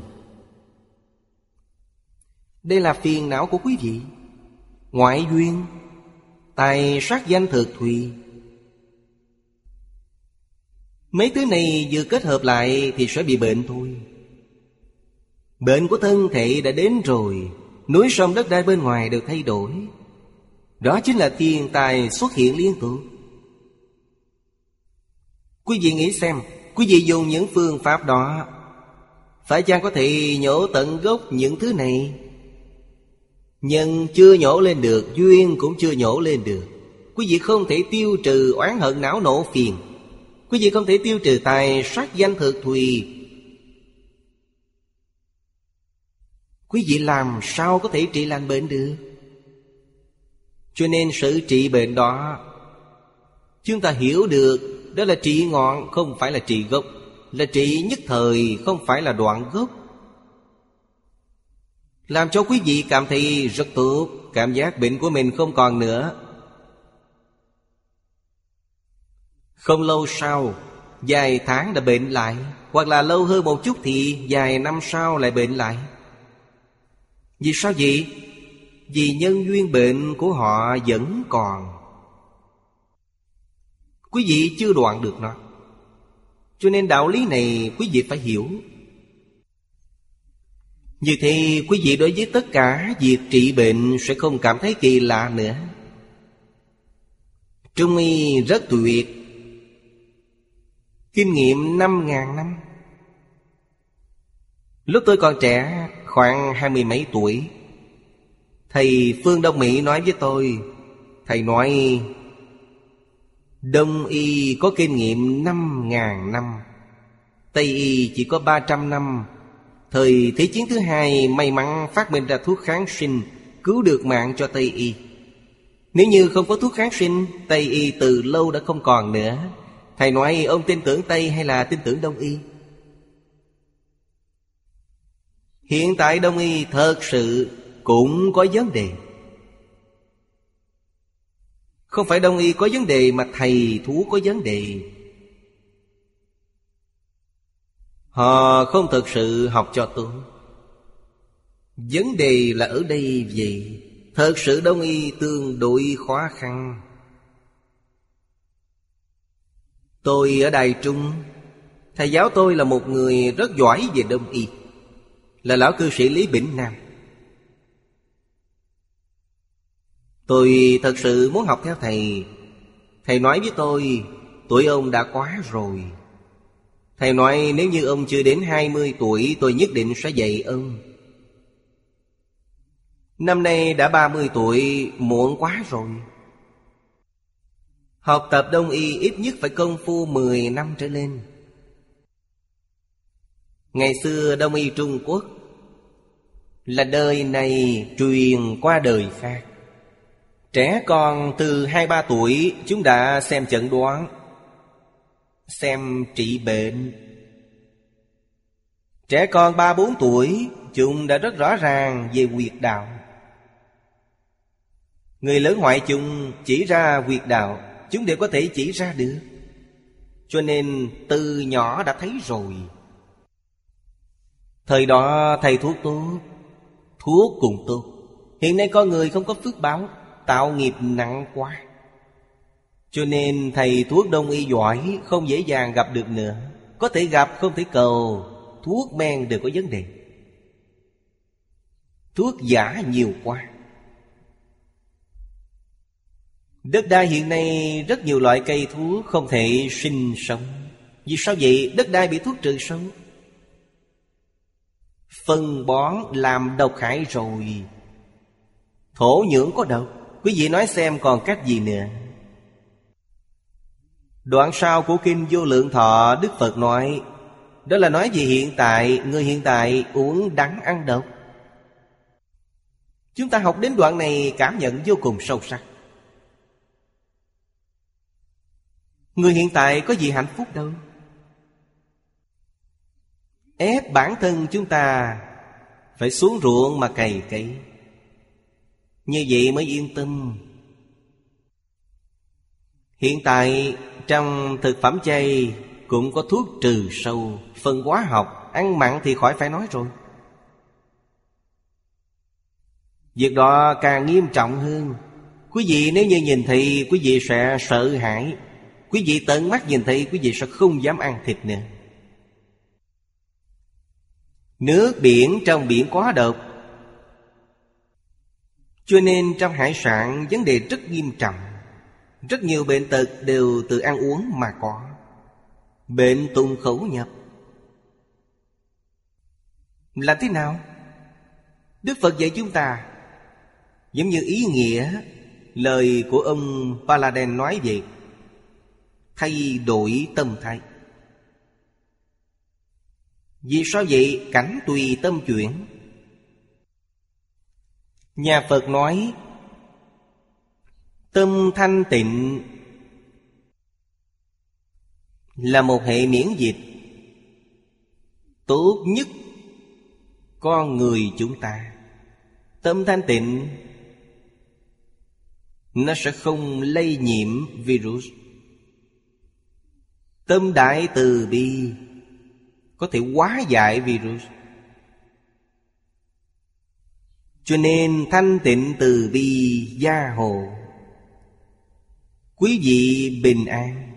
Đây là phiền não của quý vị. Ngoại duyên tài sát danh thực thùy. Mấy thứ này vừa kết hợp lại thì sẽ bị bệnh thôi. Bệnh của thân thể đã đến rồi, núi sông đất đai bên ngoài đều thay đổi. Đó chính là thiên tai xuất hiện liên tục. Quý vị nghĩ xem, quý vị dùng những phương pháp đó, phải chăng có thể nhổ tận gốc những thứ này? Nhân chưa nhổ lên được, duyên cũng chưa nhổ lên được. Quý vị không thể tiêu trừ oán hận não nộ phiền. Quý vị không thể tiêu trừ tài sát danh thực thùy. Quý vị làm sao có thể trị lành bệnh được? Cho nên sự trị bệnh đó chúng ta hiểu được, đó là trị ngọn, không phải là trị gốc. Là trị nhất thời, không phải là đoạn gốc. Làm cho quý vị cảm thấy rất tốt, cảm giác bệnh của mình không còn nữa. Không lâu sau, vài tháng đã bệnh lại, hoặc là lâu hơn một chút thì vài năm sau lại bệnh lại. Vì sao vậy? Vì nhân duyên bệnh của họ vẫn còn. Quý vị chưa đoạn được nó. Cho nên đạo lý này quý vị phải hiểu. Như thế quý vị đối với tất cả việc trị bệnh sẽ không cảm thấy kỳ lạ nữa. Trung y rất tuyệt, kinh nghiệm 5.000 năm. Lúc tôi còn trẻ, khoảng 20 mấy tuổi, thầy Phương Đông Mỹ nói với tôi, thầy nói Đông y có kinh nghiệm 5.000 năm, Tây y chỉ có 300 năm. Thời Thế chiến thứ hai may mắn phát minh ra thuốc kháng sinh, cứu được mạng cho Tây y. Nếu như không có thuốc kháng sinh, Tây y từ lâu đã không còn nữa. Thầy nói ông tin tưởng Tây hay là tin tưởng Đông y? Hiện tại Đông y thật sự cũng có vấn đề. Không phải Đông y có vấn đề mà thầy thuốc có vấn đề. Họ không thực sự học cho tôi. Vấn đề là ở đây vậy. Thật sự Đông y tương đối khó khăn. Tôi ở Đài Trung, thầy giáo tôi là một người rất giỏi về Đông y, là lão cư sĩ Lý Bỉnh Nam. Tôi thật sự muốn học theo thầy. Thầy nói với tôi, tuổi ông đã quá rồi. Thầy nói nếu như ông chưa đến 20 tuổi, tôi nhất định sẽ dạy ông. Năm nay đã 30 tuổi, muộn quá rồi. Học tập Đông y ít nhất phải công phu 10 năm trở lên. Ngày xưa Đông y Trung Quốc là đời này truyền qua đời khác. Trẻ con từ 2-3 tuổi chúng đã xem chẩn đoán, xem trị bệnh. Trẻ con 3-4 tuổi chúng đã rất rõ ràng về huyệt đạo. Người lớn ngoại chúng chỉ ra huyệt đạo, chúng đều có thể chỉ ra được. Cho nên từ nhỏ đã thấy rồi. Thời đó thầy thuốc tốt, thuốc cũng tốt. Hiện nay có người không có phước báo, tạo nghiệp nặng quá. Cho nên thầy thuốc Đông y giỏi không dễ dàng gặp được nữa. Có thể gặp không thể cầu. Thuốc men đều có vấn đề. Thuốc giả nhiều quá. Đất đai hiện nay rất nhiều loại cây thuốc không thể sinh sống. Vì sao vậy? Đất đai bị thuốc trừ sâu. Phân bón làm độc hại rồi. Thổ nhưỡng có độc. Quý vị nói xem còn cách gì nữa. Đoạn sau của Kinh Vô Lượng Thọ, Đức Phật nói, đó là nói về hiện tại. Người hiện tại uống đắng ăn độc. Chúng ta học đến đoạn này cảm nhận vô cùng sâu sắc. Người hiện tại có gì hạnh phúc đâu. Ép bản thân chúng ta phải xuống ruộng mà cày cấy. Như vậy mới yên tâm. Hiện tại trong thực phẩm chay cũng có thuốc trừ sâu, phân hóa học. Ăn mặn thì khỏi phải nói rồi. Việc đó càng nghiêm trọng hơn. Quý vị nếu như nhìn thấy, quý vị sẽ sợ hãi. Quý vị tận mắt nhìn thấy, quý vị sẽ không dám ăn thịt nữa. Nước biển trong biển quá độc. Cho nên trong hải sản vấn đề rất nghiêm trọng. Rất nhiều bệnh tật đều từ ăn uống mà có. Bệnh tùng khẩu nhập. Là thế nào? Đức Phật dạy chúng ta giống như ý nghĩa lời của ông Paladin nói vậy. Thay đổi tâm thái. Vì sao vậy? Cảnh tùy tâm chuyển. Nhà Phật nói tâm thanh tịnh là một hệ miễn dịch tốt nhất con người chúng ta. Tâm thanh tịnh nó sẽ không lây nhiễm virus. Tâm đại từ bi có thể hóa giải virus. Cho nên thanh tịnh từ bi gia hộ, quý vị bình an.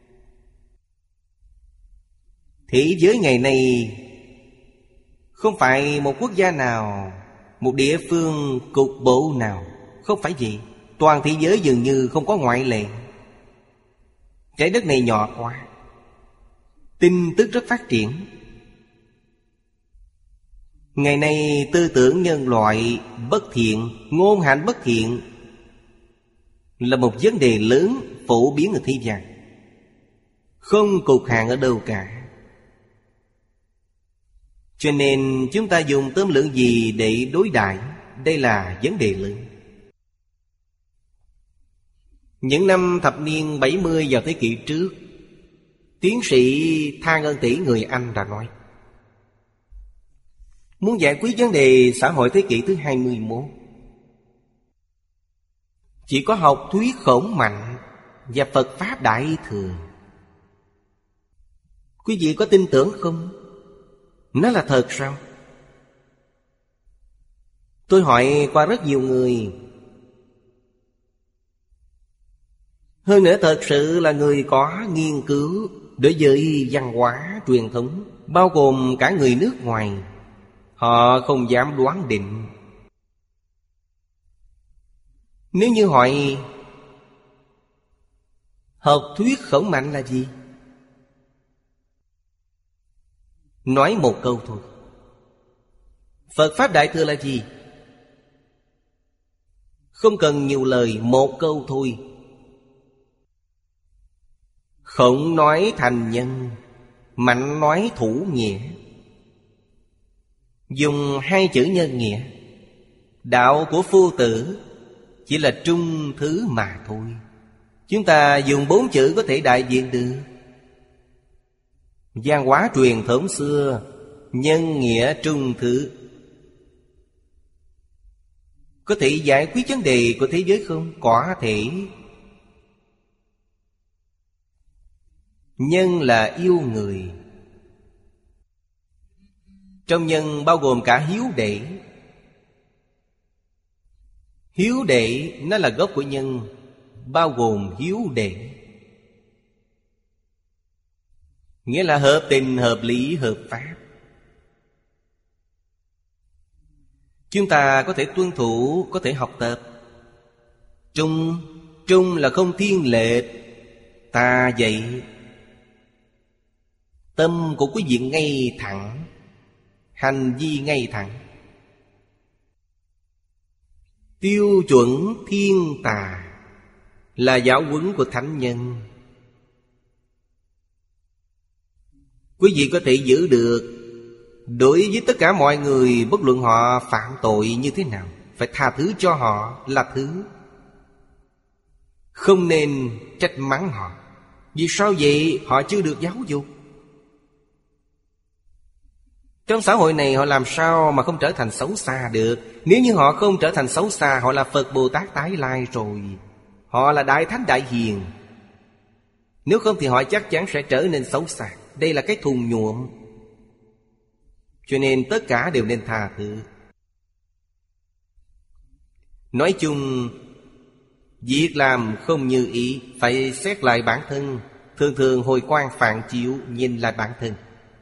Thế giới ngày nay không phải một quốc gia nào, một địa phương cục bộ nào. Không phải vậy. Toàn thế giới dường như không có ngoại lệ. Trái đất này nhỏ quá. Tin tức rất phát triển. Ngày nay tư tưởng nhân loại bất thiện, ngôn hạnh bất thiện là một vấn đề lớn phổ biến ở thế gian. Không cục hạn ở đâu cả. Cho nên chúng ta dùng tóm lượng gì để đối đãi? Đây là vấn đề lớn. Những năm thập niên 70 vào thế kỷ trước, tiến sĩ Thang Ân Tỷ người Anh đã nói, muốn giải quyết vấn đề xã hội thế kỷ thứ 21, chỉ có học thuyết Khổng Mạnh và Phật Pháp Đại Thừa. Quý vị có tin tưởng không? Nó là thật sao? Tôi hỏi qua rất nhiều người. Hơn nữa thật sự là người có nghiên cứu đối với văn hóa truyền thống, bao gồm cả người nước ngoài. Họ không dám đoán định. Nếu như hỏi học thuyết Khổng Mạnh là gì? Nói một câu thôi. Phật Pháp Đại Thừa là gì? Không cần nhiều lời, một câu thôi. Khổng nói thành nhân, Mạnh nói thủ nghĩa. Dùng hai chữ nhân nghĩa. Đạo của Phu Tử chỉ là trung thứ mà thôi. Chúng ta dùng 4 chữ có thể đại diện được. Văn hóa truyền thống xưa, nhân nghĩa trung thứ, có thể giải quyết vấn đề của thế giới không? Có thể. Nhân là yêu người. Trong nhân bao gồm cả hiếu đệ. Hiếu đệ nó là gốc của nhân, bao gồm hiếu đệ. Nghĩa là hợp tình, hợp lý, hợp pháp. Chúng ta có thể tuân thủ, có thể học tập. Trung là không thiên lệch. Ta dạy tâm của quý vị ngay thẳng, hành vi ngay thẳng. Tiêu chuẩn thiên tà là giáo huấn của thánh nhân. Quý vị có thể giữ được. Đối với tất cả mọi người, bất luận họ phạm tội như thế nào, phải tha thứ cho họ là thứ. Không nên trách mắng họ. Vì sao vậy? Họ chưa được giáo dục. Trong xã hội này họ làm sao mà không trở thành xấu xa được? Nếu như họ không trở thành xấu xa, họ là Phật Bồ Tát tái lai rồi. Họ là Đại Thánh Đại Hiền. Nếu không thì họ chắc chắn sẽ trở nên xấu xa. Đây là cái thùng nhuộm. Cho nên tất cả đều nên tha thứ. Nói chung, việc làm không như ý, phải xét lại bản thân. Thường thường hồi quang phản chiếu, nhìn lại bản thân.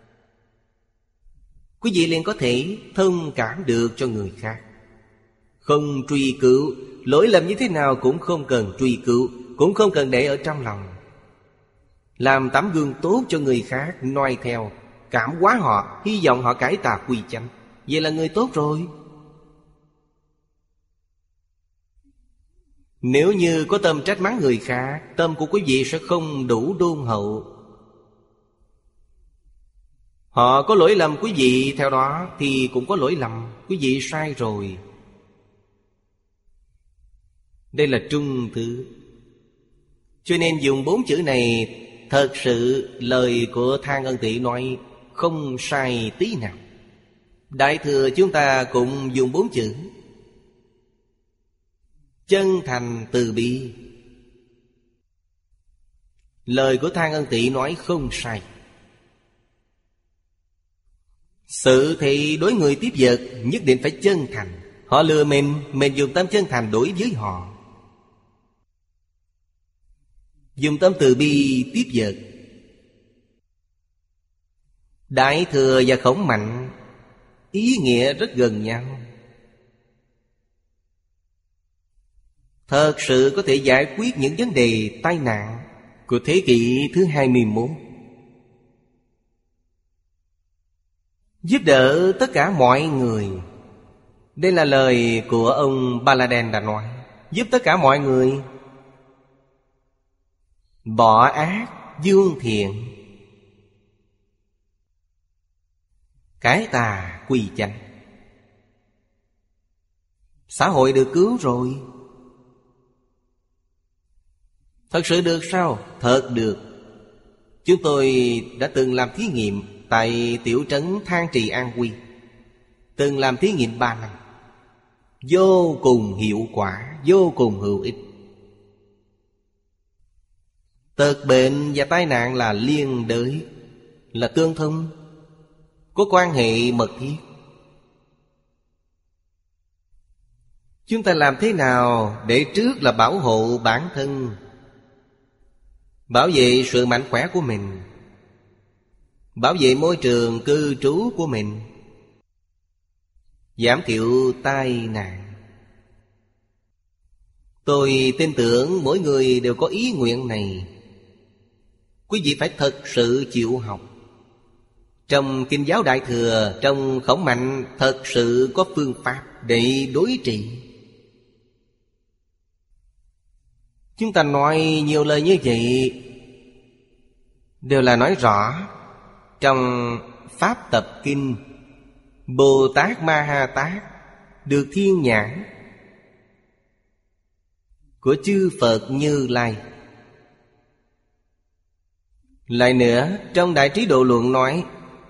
Quý vị liền có thể thông cảm được cho người khác. Không truy cứu. Lỗi lầm như thế nào cũng không cần truy cứu, cũng không cần để ở trong lòng. Làm tấm gương tốt cho người khác, noi theo, cảm hóa họ, hy vọng họ cải tà quy chánh. Vậy là người tốt rồi. Nếu như có tâm trách mắng người khác, tâm của quý vị sẽ không đủ đôn hậu. Họ có lỗi lầm quý vị theo đó thì cũng có lỗi lầm. Quý vị sai rồi. Đây là trung thứ. Cho nên dùng 4 chữ này, thật sự lời của Thang Ân Tỷ nói không sai tí nào. Đại Thừa chúng ta cũng dùng 4 chữ: chân thành từ bi. Lời của Thang Ân Tỷ nói không sai. Sự thì đối người tiếp vật nhất định phải chân thành. Họ lừa mình dùng tâm chân thành đối với họ. Dùng tâm từ bi tiếp vật. Đại Thừa và Khổng Mạnh ý nghĩa rất gần nhau. Thật sự có thể giải quyết những vấn đề tai nạn của thế kỷ thứ 21. Giúp đỡ tất cả mọi người. Đây là lời của ông Baladen đã nói. Giúp tất cả mọi người. Bỏ ác, dương thiện. Cải tà quy chánh. Xã hội được cứu rồi. Thật sự được sao? Thật được. Chúng tôi đã từng làm thí nghiệm tại tiểu trấn Thang Trì, An Huy. Từng làm thí nghiệm 3 năm. Vô cùng hiệu quả, vô cùng hữu ích. Tật bệnh và tai nạn là liên đới, là tương thông, có quan hệ mật thiết. Chúng ta làm thế nào để trước là bảo hộ bản thân, bảo vệ sự mạnh khỏe của mình, bảo vệ môi trường cư trú của mình, giảm thiểu tai nạn. Tôi tin tưởng mỗi người đều có ý nguyện này. Quý vị phải thật sự chịu học. Trong Kinh giáo Đại Thừa, trong Khổng Mạnh, thật sự có phương pháp để đối trị. Chúng ta nói nhiều lời như vậy đều là nói rõ. Trong Pháp Tập Kinh, Bồ Tát Ma Ha Tát được thiên nhãn của chư Phật Như Lai. Lại nữa, trong Đại Trí Độ Luận nói,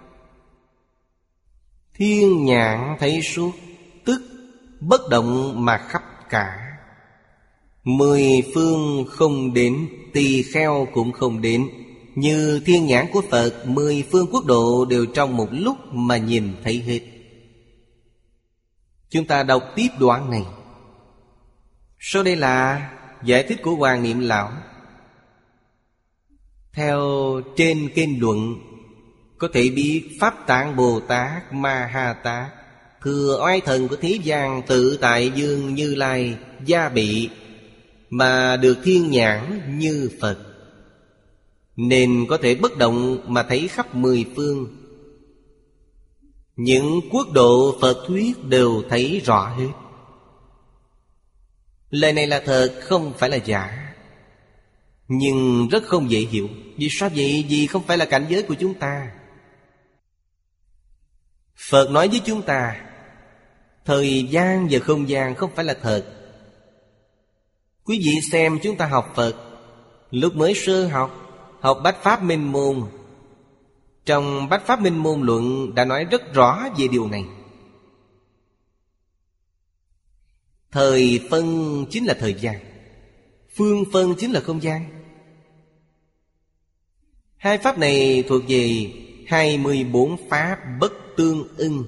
thiên nhãn thấy suốt, tức bất động mà khắp cả. 10 phương không đến, tỳ kheo cũng không đến. Như thiên nhãn của Phật, 10 phương quốc độ đều trong một lúc mà nhìn thấy hết. Chúng ta đọc tiếp đoạn này. Sau đây là giải thích của Hoàng Niệm Lão. Theo trên kinh luận, có thể biết Pháp Tạng Bồ Tát Ma Ha Tát, thừa oai thần của thế gian tự tại dương Như Lai gia bị, mà được thiên nhãn như Phật, nên có thể bất động mà thấy khắp 10 phương. Những quốc độ Phật thuyết đều thấy rõ hết. Lời này là thật, không phải là giả. Nhưng rất không dễ hiểu. Vì sao vậy? Vì không phải là cảnh giới của chúng ta. Phật nói với chúng ta, thời gian và không gian không phải là thật. Quý vị xem chúng ta học Phật, lúc mới sơ học, học Bách Pháp Minh Môn. Trong Bách Pháp Minh Môn luận đã nói rất rõ về điều này. Thời phân chính là thời gian, phương phân chính là không gian. Hai pháp này thuộc về 24 pháp bất tương ưng.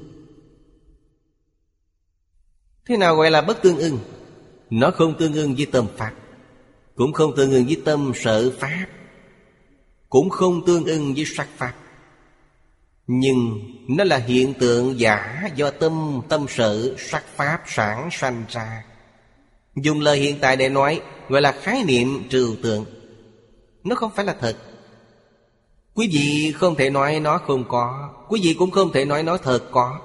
Thế nào gọi là bất tương ưng? Nó không tương ưng với tâm pháp, cũng không tương ưng với tâm sở pháp, cũng không tương ưng với sắc pháp. Nhưng nó là hiện tượng giả do tâm sở sắc pháp sản sanh ra. Dùng lời hiện tại để nói, gọi là khái niệm trừu tượng. Nó không phải là thật. Quý vị không thể nói nó không có, quý vị cũng không thể nói nó thật có.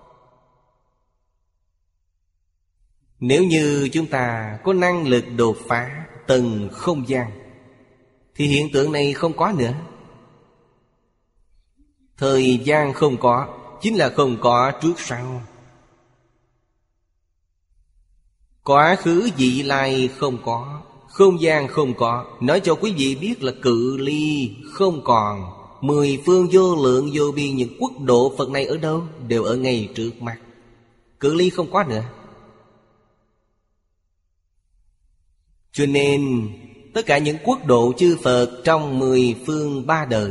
Nếu như chúng ta có năng lực đột phá tầng không gian, thì hiện tượng này không có nữa. Thời gian không có, chính là không có trước sau. Quá khứ vị lai không có, không gian không có. Nói cho quý vị biết là cự ly không còn. 10 phương vô lượng vô biên những quốc độ Phật này ở đâu? Đều ở ngay trước mắt. Cự ly không có nữa. Cho nên tất cả những quốc độ chư Phật trong 10 phương 3 đời,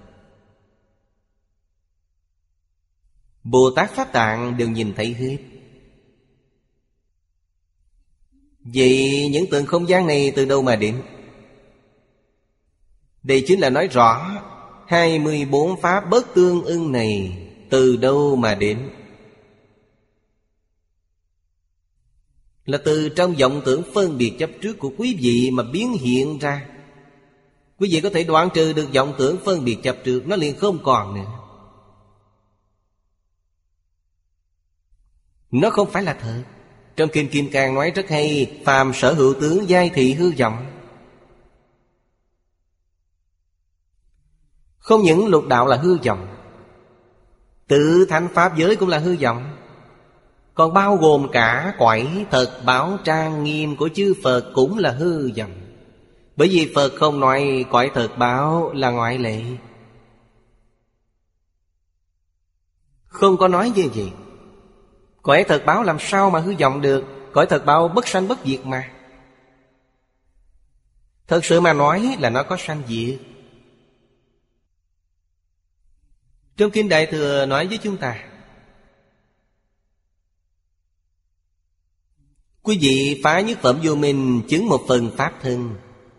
Bồ Tát Pháp Tạng đều nhìn thấy hết. Vậy những tầng không gian này từ đâu mà đến? Đây chính là nói rõ 24 pháp bất tương ưng này từ đâu mà đến? Là từ trong vọng tưởng phân biệt chấp trước của quý vị mà biến hiện ra. Quý vị có thể đoạn trừ được vọng tưởng phân biệt chấp trước, nó liền không còn nữa. Nó không phải là thật. Trong Kinh Kim Cang nói rất hay, phàm sở hữu tướng giai thị hư vọng. Không những lục đạo là hư vọng, Tự thành pháp giới cũng là hư vọng. Còn bao gồm cả cõi thật báo trang nghiêm của chư Phật cũng là hư vọng. Bởi vì Phật không nói cõi thật báo là ngoại lệ, không có nói như vậy. Cõi thật báo làm sao mà hư vọng được? Cõi thật báo bất sanh bất diệt mà. Thật sự mà nói là nó có sanh diệt. Trong Kinh Đại Thừa nói với chúng ta, quý vị phá nhất phẩm vô minh, chứng một phần pháp thân,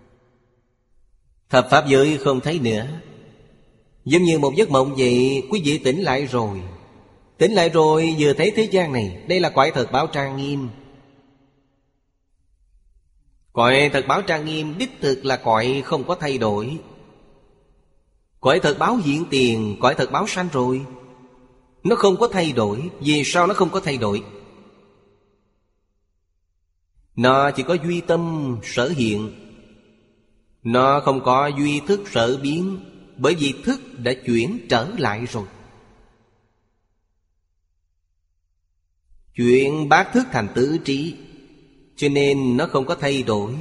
thập pháp giới không thấy nữa. Giống như một giấc mộng vậy. Quý vị tỉnh lại rồi. Tỉnh lại rồi vừa thấy thế gian này. Đây là cõi thật báo trang nghiêm. Cõi thật báo trang nghiêm đích thực là cõi không có thay đổi. Cõi thật báo hiện tiền, cõi thật báo sanh rồi, nó không có thay đổi. Vì sao nó không có thay đổi? Nó chỉ có duy tâm sở hiện, nó không có duy thức sở biến. Bởi vì thức đã chuyển trở lại rồi. Chuyển bát thức thành tứ trí, cho nên nó không có thay đổi.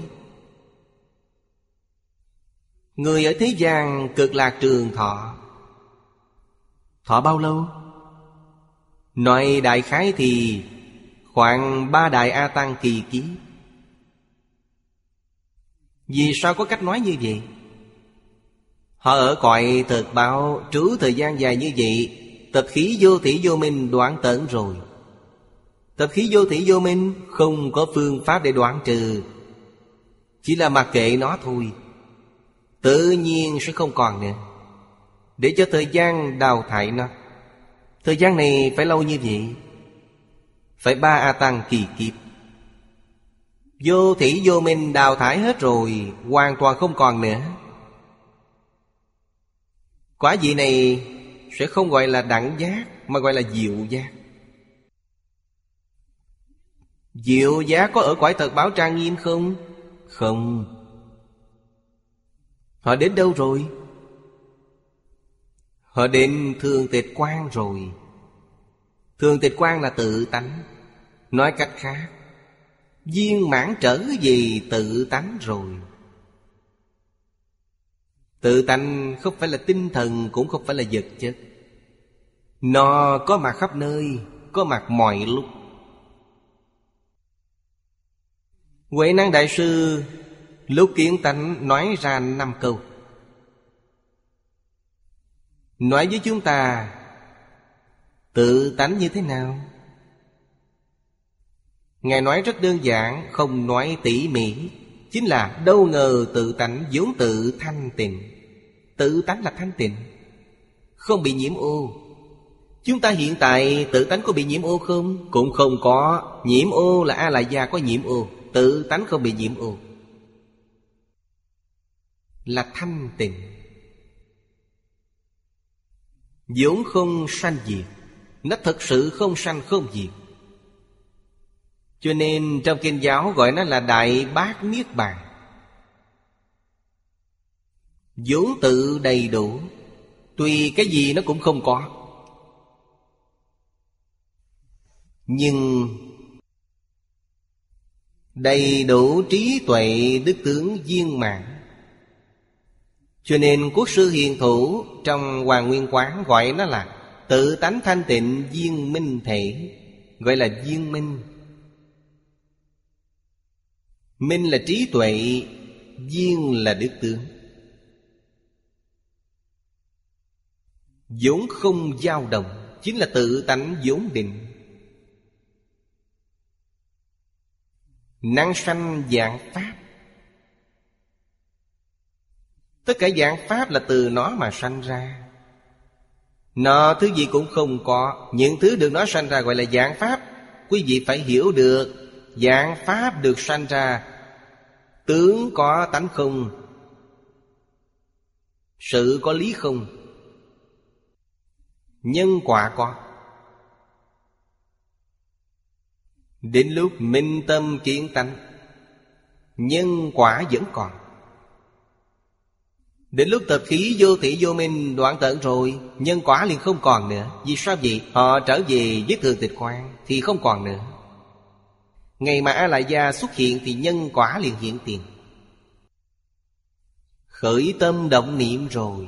Người ở thế gian cực lạc trường thọ. Thọ bao lâu? Nói đại khái thì khoảng 3 đại A Tăng kỳ kiếp. Vì sao có cách nói như vậy? Họ ở cõi thật báo trú thời gian dài như vậy, tập khí vô thỉ vô minh đoạn tận rồi. Tập khí vô thỉ vô minh không có phương pháp để đoạn trừ, chỉ là mặc kệ nó thôi, tự nhiên sẽ không còn nữa. Để cho thời gian đào thải nó. Thời gian này phải lâu như vậy, phải 3 A Tăng kỳ kiếp. Vô thỉ vô minh đào thải hết rồi, hoàn toàn không còn nữa. Quả vị này sẽ không gọi là đẳng giác, mà gọi là diệu giác. Diệu giác có ở cõi thật báo trang nghiêm không? Không. Họ đến đâu rồi? Họ đến thường tịch quan rồi. Thường tịch quan là tự tánh. Nói cách khác, viên mãn trở về tự tánh rồi. Tự tánh không phải là tinh thần, cũng không phải là vật chất. Nó có mặt khắp nơi, có mặt mọi lúc. Huệ Năng Đại Sư lúc kiến tánh nói ra 5 câu, nói với chúng ta tự tánh như thế nào. Ngài nói rất đơn giản, không nói tỉ mỉ. Chính là đâu ngờ tự tánh vốn tự thanh tịnh. Tự tánh là thanh tịnh, không bị nhiễm ô. Chúng ta hiện tại tự tánh có bị nhiễm ô không? Cũng không có. Nhiễm ô là A La Gia có nhiễm ô. Tự tánh không bị nhiễm ô, là thanh tịnh, vốn không sanh diệt. Nó thật sự không sanh không diệt. Cho nên trong kinh giáo gọi nó là Đại Bát Niết Bàn. vốn tự đầy đủ, tuy cái gì nó cũng không có. Nhưng đầy đủ trí tuệ đức tướng viên mãn. Cho nên Quốc sư Hiền Thủ trong Hoàng Nguyên Quán gọi nó là tự tánh thanh tịnh viên minh thể, gọi là viên minh. Minh là trí tuệ, viên là đức tướng, vốn không dao động, chính là tự tánh vốn định. Năng sanh vạn pháp, tất cả vạn pháp là từ nó mà sanh ra. Nó thứ gì cũng không có, những thứ được nó sanh ra gọi là vạn pháp. Quý vị phải hiểu được, vạn pháp được sanh ra, tướng có tánh không, sự có lý không, nhân quả có. Đến lúc minh tâm kiến tánh, nhân quả vẫn còn. Đến lúc tập khí vô thị vô minh đoạn tận rồi, nhân quả liền không còn nữa. Vì sao vậy? Họ trở về với thường tịch quan thì không còn nữa. Ngày mà A-lại gia xuất hiện thì nhân quả liền hiện tiền. Khởi tâm động niệm rồi,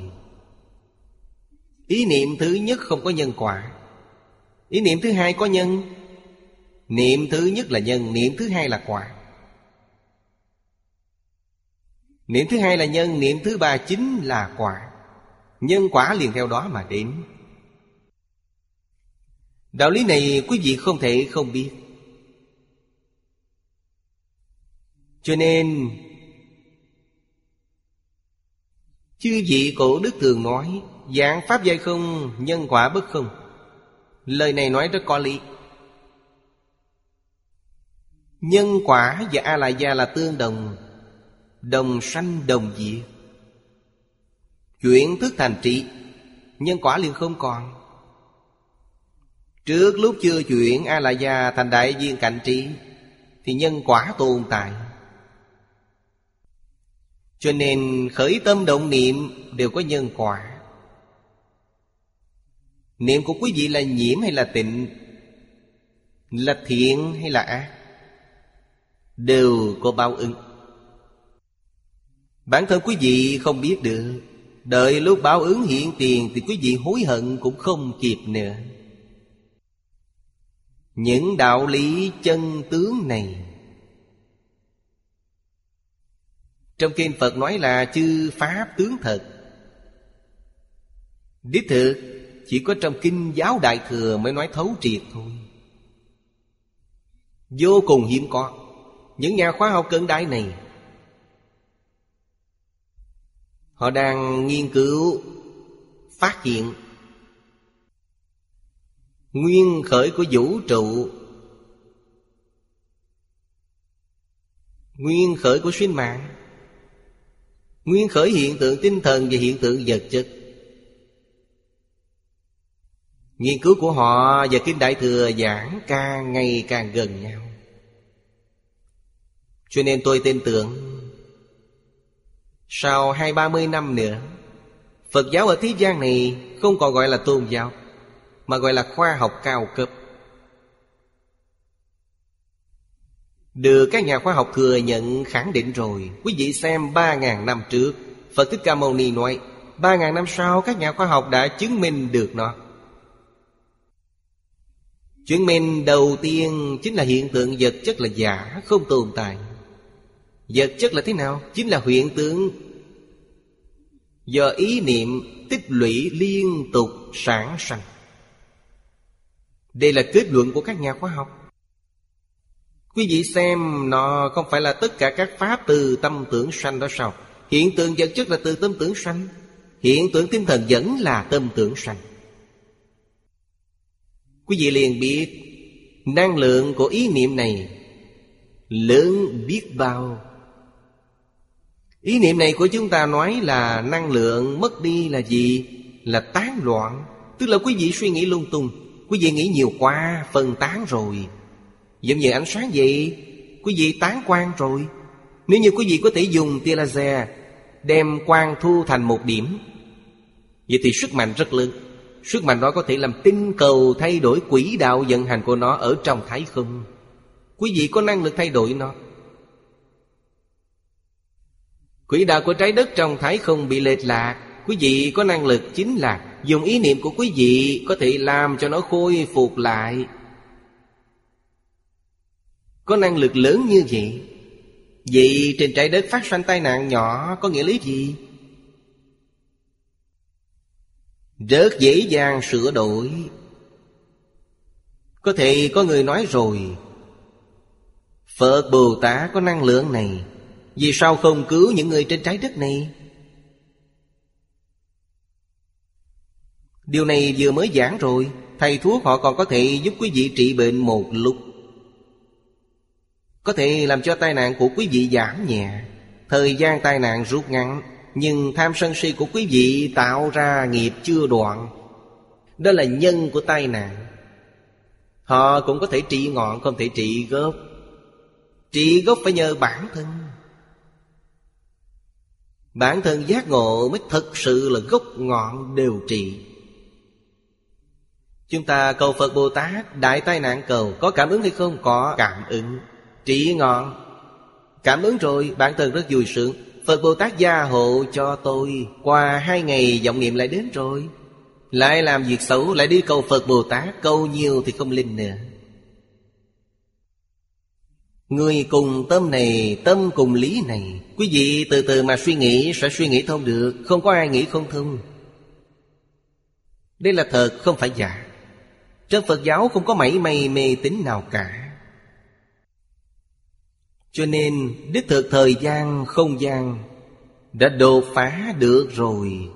ý niệm thứ nhất không có nhân quả, ý niệm thứ hai có nhân. Niệm thứ nhất là nhân, niệm thứ hai là quả. Niệm thứ hai là nhân, niệm thứ ba chính là quả. Nhân quả liền theo đó mà đến. Đạo lý này quý vị không thể không biết. Cho nên chư vị cổ đức thường nói giảng pháp giai không, nhân quả bất không. Lời này nói rất có lý. Nhân quả và A-lại gia là tương đồng, đồng sanh đồng diệt. Chuyển thức thành trị, nhân quả liền không còn. Trước lúc chưa chuyển A-lại gia thành đại viên cạnh trị thì nhân quả tồn tại. Cho nên khởi tâm động niệm đều có nhân quả. Niệm của quý vị là nhiễm hay là tịnh, là thiện hay là ác, đều có báo ứng. Bản thân quý vị không biết được. Đợi lúc báo ứng hiện tiền thì quý vị hối hận cũng không kịp nữa. Những đạo lý chân tướng này trong kinh Phật nói là chư pháp tướng thật. Đích thực chỉ có trong kinh giáo Đại Thừa mới nói thấu triệt thôi. Vô cùng hiếm có. Những nhà khoa học cận đại này họ đang nghiên cứu phát hiện nguyên khởi của vũ trụ, nguyên khởi của sinh mạng, nguyên khởi hiện tượng tinh thần và hiện tượng vật chất. Nghiên cứu của họ và kinh Đại Thừa giảng càng ngày càng gần nhau. Cho nên tôi tin tưởng sau 20-30 năm nữa, Phật giáo ở thế gian này không còn gọi là tôn giáo, mà gọi là khoa học cao cấp. Được các nhà khoa học thừa nhận khẳng định rồi. Quý vị xem 3.000 năm trước Phật Thích Ca Mâu Ni nói 3.000 năm sau các nhà khoa học đã chứng minh được nó. Chứng minh đầu tiên chính là hiện tượng vật chất là giả, không tồn tại. Vật chất là thế nào? Chính là hiện tượng do ý niệm tích lũy liên tục sản sanh. Đây là kết luận của các nhà khoa học. Quý vị xem, nó không phải là tất cả các pháp từ tâm tưởng sanh đó sao? Hiện tượng vật chất là từ tâm tưởng sanh, hiện tượng tinh thần vẫn là tâm tưởng sanh. Quý vị liền biết năng lượng của ý niệm này lớn biết bao. Ý niệm này của chúng ta nói là năng lượng mất đi là gì? Là tán loạn. Tức là quý vị suy nghĩ lung tung, quý vị nghĩ nhiều quá, phân tán rồi. Giống như ánh sáng vậy, quý vị tán quang rồi. Nếu như quý vị có thể dùng tia laser đem quang thu thành một điểm, vậy thì sức mạnh rất lớn. Sức mạnh đó có thể làm tinh cầu thay đổi quỹ đạo vận hành của nó ở trong thái không. Quý vị có năng lực thay đổi nó. Quỹ đạo của trái đất trong thái không bị lệch lạc, quý vị có năng lực chính là dùng ý niệm của quý vị có thể làm cho nó khôi phục lại. Có năng lực lớn như vậy. Vậy trên trái đất phát sanh tai nạn nhỏ có nghĩa lý gì? Rất dễ dàng sửa đổi. Có thể có người nói rồi, Phật Bồ Tát có năng lượng này, vì sao không cứu những người trên trái đất này? Điều này vừa mới giảng rồi. Thầy thuốc họ còn có thể giúp quý vị trị bệnh một lúc, có thể làm cho tai nạn của quý vị giảm nhẹ, thời gian tai nạn rút ngắn. Nhưng tham sân si của quý vị tạo ra nghiệp chưa đoạn, đó là nhân của tai nạn. Họ cũng có thể trị ngọn, không thể trị gốc. Trị gốc phải nhờ bản thân. Bản thân giác ngộ mới thật sự là gốc ngọn đều trị. Chúng ta cầu Phật Bồ Tát đại tai nạn cầu, có cảm ứng hay không? Có cảm ứng. Trị ngọn. Cảm ứng rồi, bản thân rất vui sướng. Phật Bồ Tát gia hộ cho tôi. Qua 2 ngày vọng niệm lại đến rồi. Lại làm việc xấu, lại đi cầu Phật Bồ Tát. Cầu nhiều thì không linh nữa. Người cùng tâm này, tâm cùng lý này. Quý vị từ từ mà suy nghĩ, sẽ suy nghĩ thông được. Không có ai nghĩ không thông. Đây là thật, không phải giả. Trong Phật giáo không có mảy may mê tín nào cả. Cho nên đích thực thời gian, không gian đã đột phá được rồi.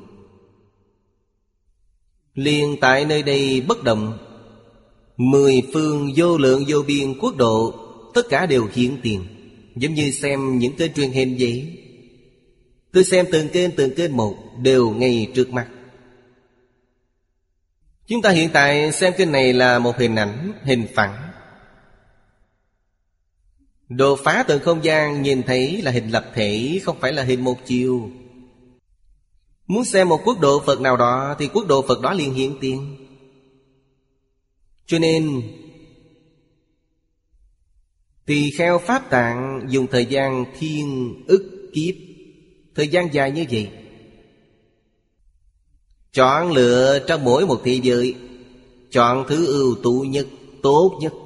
Liền tại nơi đây bất động, 10 phương vô lượng vô biên quốc độ, tất cả đều hiện tiền. Giống như xem những kênh truyền hình vậy. Tôi xem từng kênh một đều ngay trước mắt. Chúng ta hiện tại xem kênh này là một hình ảnh, hình phẳng. Đột phá từng không gian nhìn thấy là hình lập thể, không phải là hình một chiều. Muốn xem một quốc độ Phật nào đó thì quốc độ Phật đó liền hiện tiền. Cho nên tỳ kheo Pháp Tạng dùng thời gian thiên ức kiếp, thời gian dài như vậy, chọn lựa trong mỗi một thế giới, chọn thứ ưu tú nhất, tốt nhất,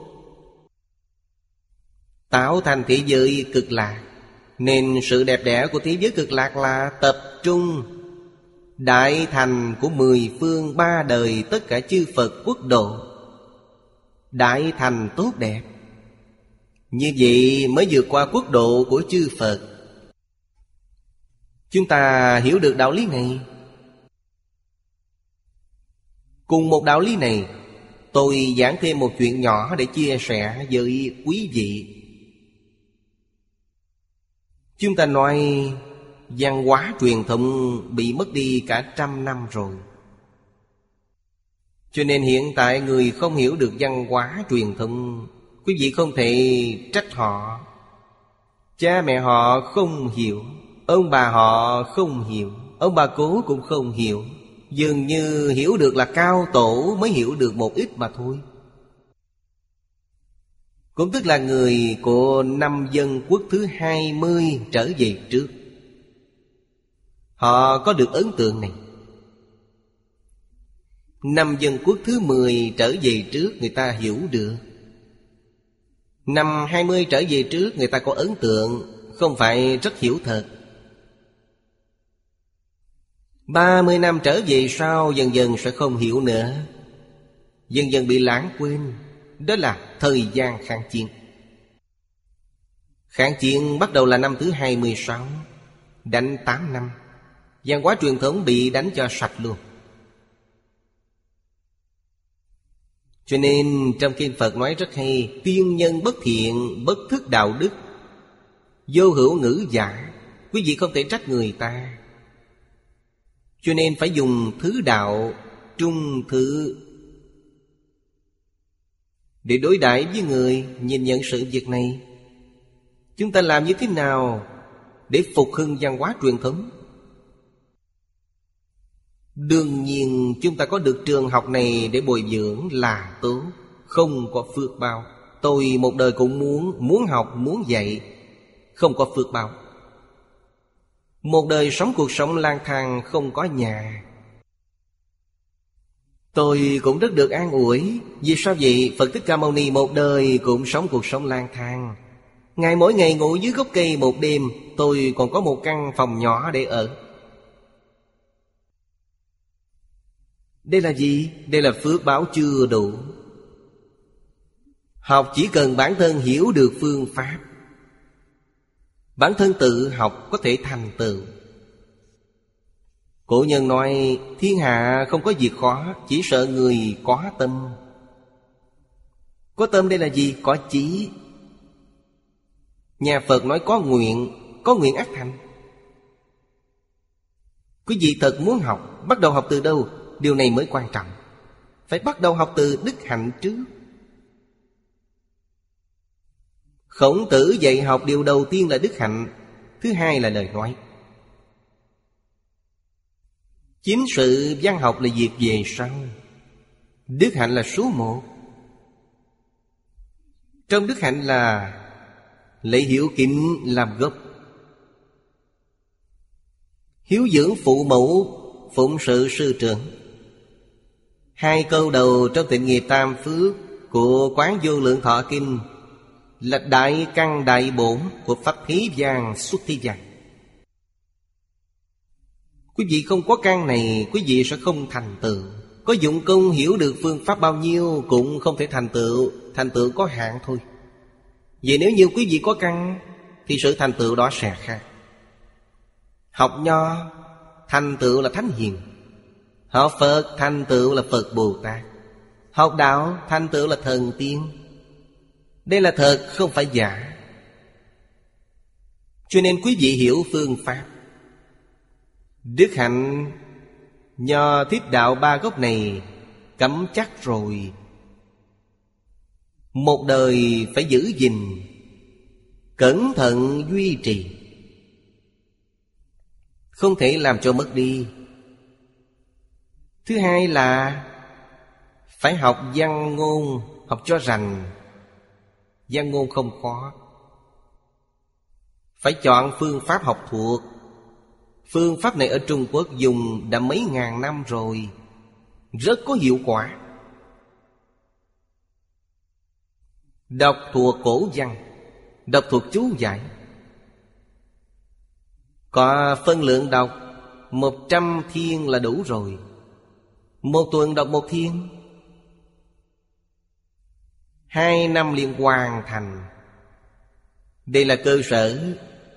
tạo thành thế giới cực lạc. Nên sự đẹp đẽ của thế giới cực lạc là tập trung đại thành của 10 phương 3 đời tất cả chư Phật quốc độ. Đại thành tốt đẹp, như vậy mới vượt qua quốc độ của chư Phật. Chúng ta hiểu được đạo lý này. Cùng một đạo lý này, tôi giảng thêm một chuyện nhỏ để chia sẻ với quý vị. Chúng ta nói văn hóa truyền thống bị mất đi cả 100 năm rồi. Cho nên hiện tại người không hiểu được văn hóa truyền thống, quý vị không thể trách họ. Cha mẹ họ không hiểu, ông bà họ không hiểu, ông bà cố cũng không hiểu. Dường như hiểu được là cao tổ mới hiểu được một ít mà thôi. Cũng tức là người của năm Dân Quốc thứ 20 trở về trước, họ có được ấn tượng này. Năm Dân Quốc thứ 10 trở về trước người ta hiểu được. Năm 20 trở về trước người ta có ấn tượng, không phải rất hiểu thật. 30 năm trở về sau dần dần sẽ không hiểu nữa, dần dần bị lãng quên. Đó là thời gian kháng chiến. Kháng chiến bắt đầu là năm thứ 26, đánh 8 năm. Văn hóa truyền thống bị đánh cho sạch luôn. Cho nên trong kinh Phật nói rất hay: tiên nhân bất thiện, bất thức đạo đức, vô hữu ngữ giả. Quý vị không thể trách người ta. Cho nên phải dùng thứ đạo trung thứ để đối đãi với người. Nhìn nhận sự việc này, chúng ta làm như thế nào để phục hưng văn hóa truyền thống? Đương nhiên chúng ta có được trường học này để bồi dưỡng là tốt. Không có phước báo. Tôi một đời cũng muốn học, muốn dạy, không có phước báo. Một đời sống cuộc sống lang thang, không có nhà. Tôi cũng rất được an ủi. Vì sao vậy? Phật Thích Ca Mâu Ni một đời cũng sống cuộc sống lang thang. Ngài mỗi ngày ngủ dưới gốc cây một đêm. Tôi còn có một căn phòng nhỏ để ở. Đây là gì? Đây là phước báo chưa đủ. Học chỉ cần bản thân hiểu được phương pháp, bản thân tự học có thể thành tựu. Cổ nhân nói thiên hạ không có việc khó, chỉ sợ người có tâm. Có tâm đây là gì? Có chí. Nhà Phật nói có nguyện ắt thành. Quý vị thật muốn học, bắt đầu học từ đâu? Điều này mới quan trọng. Phải bắt đầu học từ đức hạnh trước. Khổng Tử dạy học điều đầu tiên là đức hạnh, thứ hai là lời nói. Chính sự văn học là việc về sau. Đức hạnh là số một. Trong đức hạnh là lấy hiếu kính làm gốc. Hiếu dưỡng phụ mẫu, phụng sự sư trưởng. Hai câu đầu trong Tịnh Nghiệp Tam Phước của Quán Vô Lượng Thọ Kinh là đại căn đại bổn của Pháp Thế gian xuất thế gian. Quý vị không có căn này, quý vị sẽ không thành tựu. Có dụng công hiểu được phương pháp bao nhiêu cũng không thể thành tựu. Thành tựu có hạn thôi. Vậy nếu như quý vị có căn thì sự thành tựu đó sẽ khác. Học Nho thành tựu là Thánh Hiền. Học Phật thành tựu là Phật Bồ Tát. Học Đạo thành tựu là Thần Tiên. Đây là thật không phải giả. Cho nên quý vị hiểu phương pháp. Đức hạnh Nho Thiết Đạo ba gốc này cắm chắc rồi. Một đời phải giữ gìn, cẩn thận duy trì, không thể làm cho mất đi. Thứ hai là phải học văn ngôn, học cho rành. Văn ngôn không khó. Phải chọn phương pháp học thuộc. Phương pháp này ở Trung Quốc dùng đã mấy ngàn năm rồi, rất có hiệu quả. Đọc thuộc cổ văn, đọc thuộc chú giải. Có phân lượng đọc 100 thiên là đủ rồi. Một tuần đọc 1 thiên, 2 năm liền hoàn thành. Đây là cơ sở.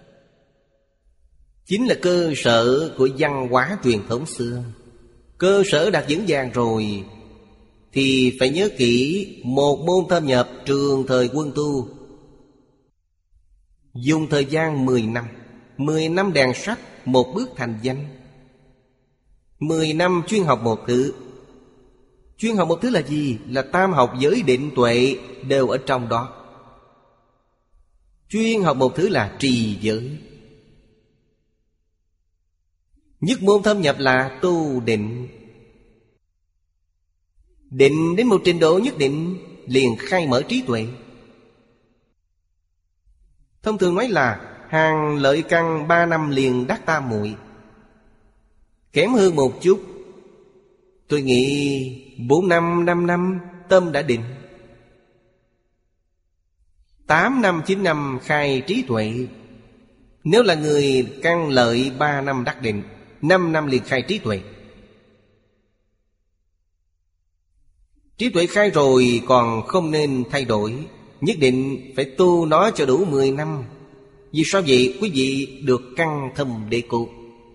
Chính là cơ sở của văn hóa truyền thống xưa. Cơ sở đạt vững vàng rồi thì phải nhớ kỹ một môn thâm nhập trường thời quân tu. Dùng thời gian 10 năm. 10 năm đàn sách, một bước thành danh. 10 năm chuyên học một thứ. Chuyên học một thứ là gì? Là tam học giới định tuệ đều ở trong đó. Chuyên học một thứ là trì giới. Nhất môn thâm nhập là tu định. Định đến một trình độ nhất định liền khai mở trí tuệ. Thông thường nói là hàng lợi căn 3 năm liền đắc tam muội. Kém hơn một chút, tôi nghĩ 4 năm, 5 năm tâm đã định. 8 năm, 9 năm khai trí tuệ. Nếu là người căn lợi 3 năm đắc định, 5 năm liền khai trí tuệ. Trí tuệ khai rồi còn không nên thay đổi. Nhất định phải tu nó cho đủ 10 năm. Vì sao vậy? Quý vị được căn thâm đệ cụ.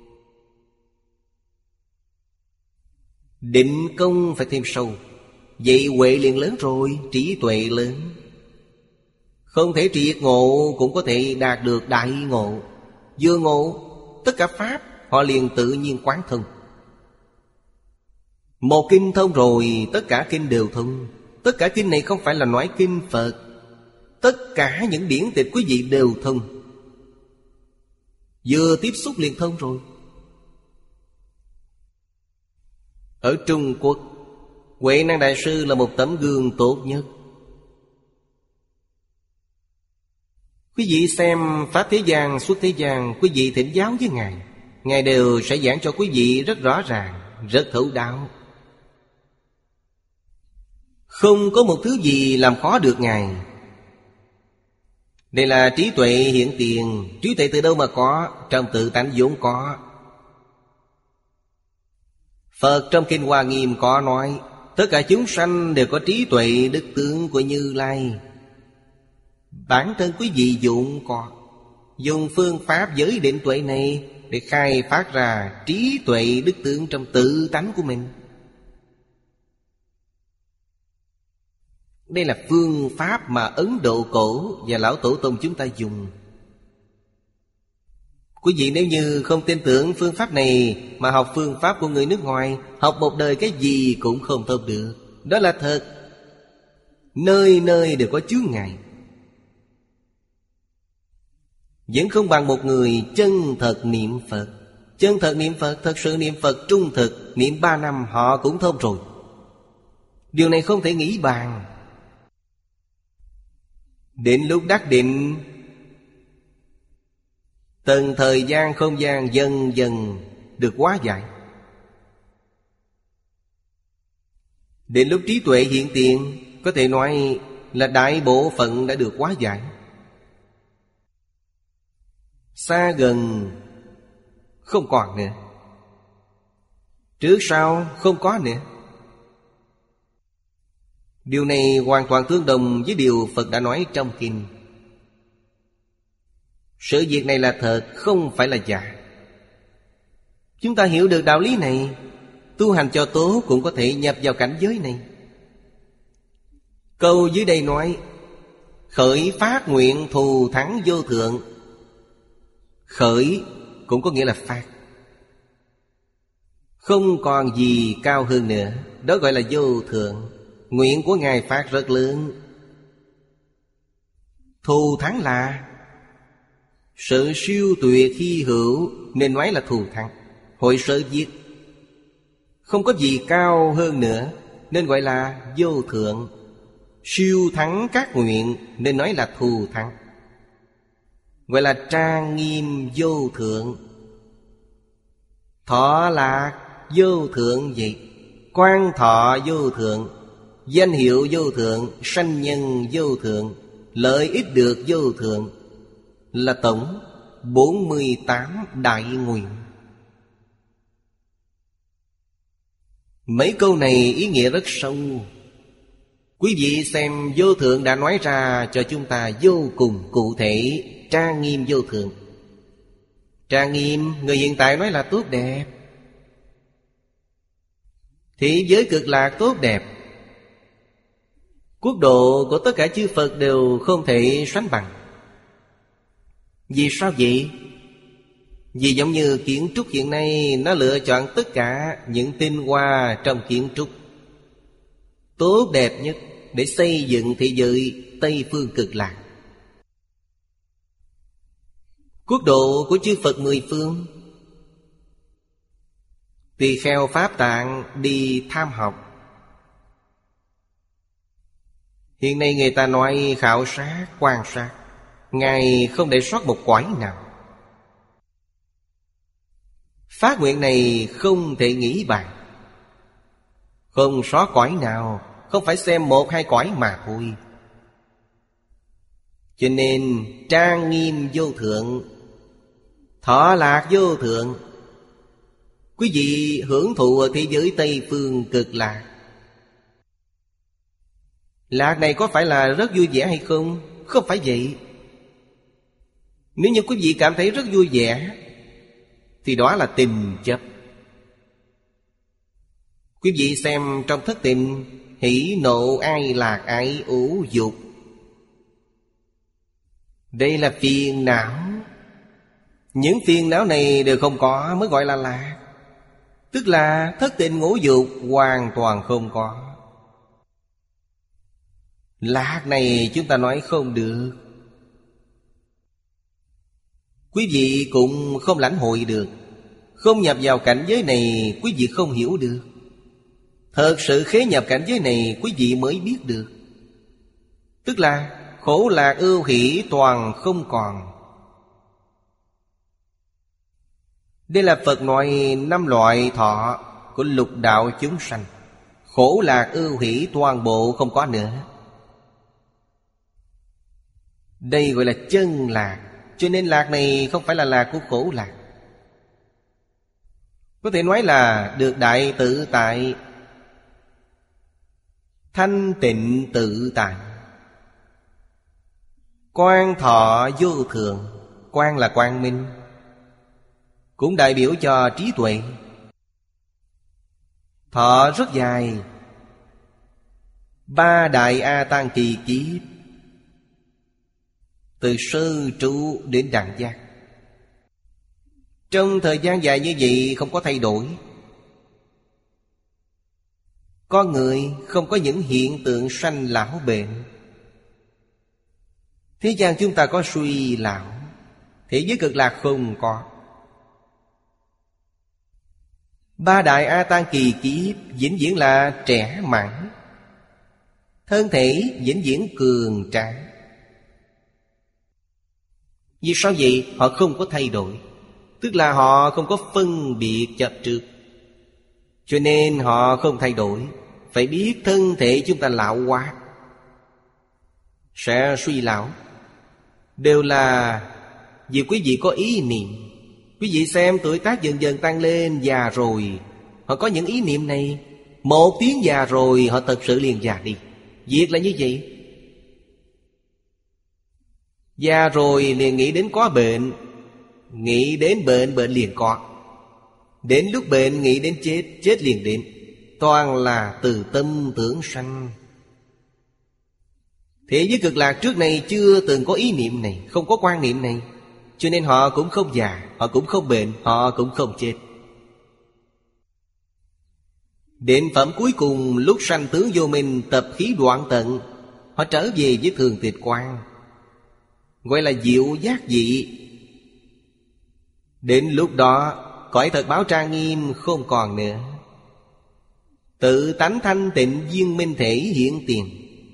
Định công phải thêm sâu. Vậy huệ liền lớn rồi, trí tuệ lớn. Không thể triệt ngộ cũng có thể đạt được đại ngộ. Vừa ngộ, tất cả pháp họ liền tự nhiên quán thông. Một kinh thông rồi, tất cả kinh đều thông. Tất cả kinh này không phải là nói kinh Phật. Tất cả những điển tịch quý vị đều thông. Vừa tiếp xúc liền thông rồi. Ở Trung Quốc, Huệ Năng Đại Sư là một tấm gương tốt nhất. Quý vị xem Pháp Thế gian, Xuất Thế gian, quý vị thỉnh giáo với Ngài, Ngài đều sẽ giảng cho quý vị rất rõ ràng, rất thấu đáo. Không có một thứ gì làm khó được Ngài. Đây là trí tuệ hiện tiền. Trí tuệ từ đâu mà có? Trong tự tánh vốn có. Phật trong Kinh Hoa Nghiêm có nói, tất cả chúng sanh đều có trí tuệ đức tướng của Như Lai. Bản thân quý vị dụng có. Dùng phương pháp giới định tuệ này để khai phát ra trí tuệ đức tướng trong tự tánh của mình. Đây là phương pháp mà Ấn Độ cổ và Lão Tổ Tông chúng ta dùng. Quý vị nếu như không tin tưởng phương pháp này mà học phương pháp của người nước ngoài, học một đời cái gì cũng không thông được. Đó là thật. Nơi nơi đều có chướng ngại. Vẫn không bằng một người chân thật niệm Phật. Chân thật niệm Phật, thật sự niệm Phật trung thực, niệm 3 năm họ cũng thông rồi. Điều này không thể nghĩ bàn. Đến lúc đắc định, từng thời gian không gian dần dần được hóa giải. Đến lúc trí tuệ hiện tiền, có thể nói là đại bộ phận đã được hóa giải. Xa gần không còn nữa, trước sau không có nữa. Điều này hoàn toàn tương đồng với điều Phật đã nói trong kinh. Sự việc này là thật, không phải là giả. Chúng ta hiểu được đạo lý này, tu hành cho tốt cũng có thể nhập vào cảnh giới này. Câu dưới đây nói: khởi phát nguyện thù thắng vô thượng. Khởi cũng có nghĩa là phát. Không còn gì cao hơn nữa, đó gọi là vô thượng. Nguyện của Ngài phát rất lớn. Thù thắng là sự siêu tuyệt hy hữu, nên nói là thù thắng. Hội sở viết không có gì cao hơn nữa, nên gọi là vô thượng. Siêu thắng các nguyện, nên nói là thù thắng, gọi là trang nghiêm vô thượng. Thọ lạc vô thượng vậy, quan thọ vô thượng, danh hiệu vô thượng, sanh nhân vô thượng, lợi ích được vô thượng, là tổng 48 đại nguyện. Mấy câu này ý nghĩa rất sâu. Quý vị xem vô thượng đã nói ra cho chúng ta vô cùng cụ thể, trang nghiêm vô thượng. Trang nghiêm, người hiện tại nói là tốt đẹp. Thế giới cực lạc tốt đẹp, quốc độ của tất cả chư Phật đều không thể sánh bằng. Vì sao vậy? Vì giống như kiến trúc hiện nay, nó lựa chọn tất cả những tinh hoa trong kiến trúc tốt đẹp nhất để xây dựng thế giới Tây Phương Cực Lạc. Quốc độ của chư Phật mười phương, tỳ kheo Pháp Tạng đi tham học. Hiện nay người ta nói khảo sát, quan sát, Ngài không để sót một cõi nào. Phát nguyện này không thể nghĩ bàn, không sót cõi nào, không phải xem một hai cõi mà thôi. Cho nên trang nghiêm vô thượng, thọ lạc vô thượng. Quý vị hưởng thụ ở thế giới Tây Phương Cực Lạc. Lạc này có phải là rất vui vẻ hay không? Không phải vậy. Nếu như quý vị cảm thấy rất vui vẻ thì đó là tình chấp. Quý vị xem trong thất tình, hỷ nộ ai lạc ái ủ dục, đây là phiền não. Những phiền não này đều không có mới gọi là lạc. Tức là thất tình ngũ dục hoàn toàn không có. Lạc này chúng ta nói không được. Quý vị cũng không lãnh hội được, không nhập vào cảnh giới này quý vị không hiểu được. Thật sự khế nhập cảnh giới này quý vị mới biết được. Tức là khổ lạc ưu hỷ toàn không còn. Đây là Phật nói 5 loại thọ của lục đạo chúng sanh. Khổ lạc ưu hỷ toàn bộ không có nữa. Đây gọi là chân lạc. Cho nên lạc này không phải là lạc của khổ lạc. Có thể nói là được đại tự tại, thanh tịnh tự tại. Quan thọ vô thượng. Quan là quang minh, cũng đại biểu cho trí tuệ. Thọ rất dài, 3 đại A Tăng kỳ kiếp, từ sơ trụ đến đẳng giác. Trong thời gian dài như vậy không có thay đổi. Con người không có những hiện tượng sanh lão bệnh. Thế gian chúng ta có suy lão, thế giới cực lạc không có. Ba đại A Tăng kỳ kiếp vĩnh viễn là trẻ mãn, thân thể vĩnh viễn cường tráng. Vì sao vậy? Họ không có thay đổi, tức là họ không có phân biệt chấp trước, cho nên họ không thay đổi. Phải biết thân thể chúng ta lão hóa, sẽ suy lão, đều là vì quý vị có ý niệm. Quý vị xem tuổi tác dần dần tăng lên, già rồi họ có những ý niệm này. Một tiếng già rồi họ thật sự liền già đi. Việc là như vậy. Già rồi liền nghĩ đến có bệnh, nghĩ đến bệnh, bệnh liền có. Đến lúc bệnh nghĩ đến chết, chết liền đến. Toàn là từ tâm tưởng sanh. Thế giới cực lạc trước này chưa từng có ý niệm này, không có quan niệm này, cho nên họ cũng không già, họ cũng không bệnh, họ cũng không chết. Đến phẩm cuối cùng, lúc sanh tướng vô minh, tập khí đoạn tận, họ trở về với thường tịch quan, gọi là diệu giác dị. Đến lúc đó cõi thật báo trang nghiêm không còn nữa. Tự tánh thanh tịnh viên minh thể hiện tiền.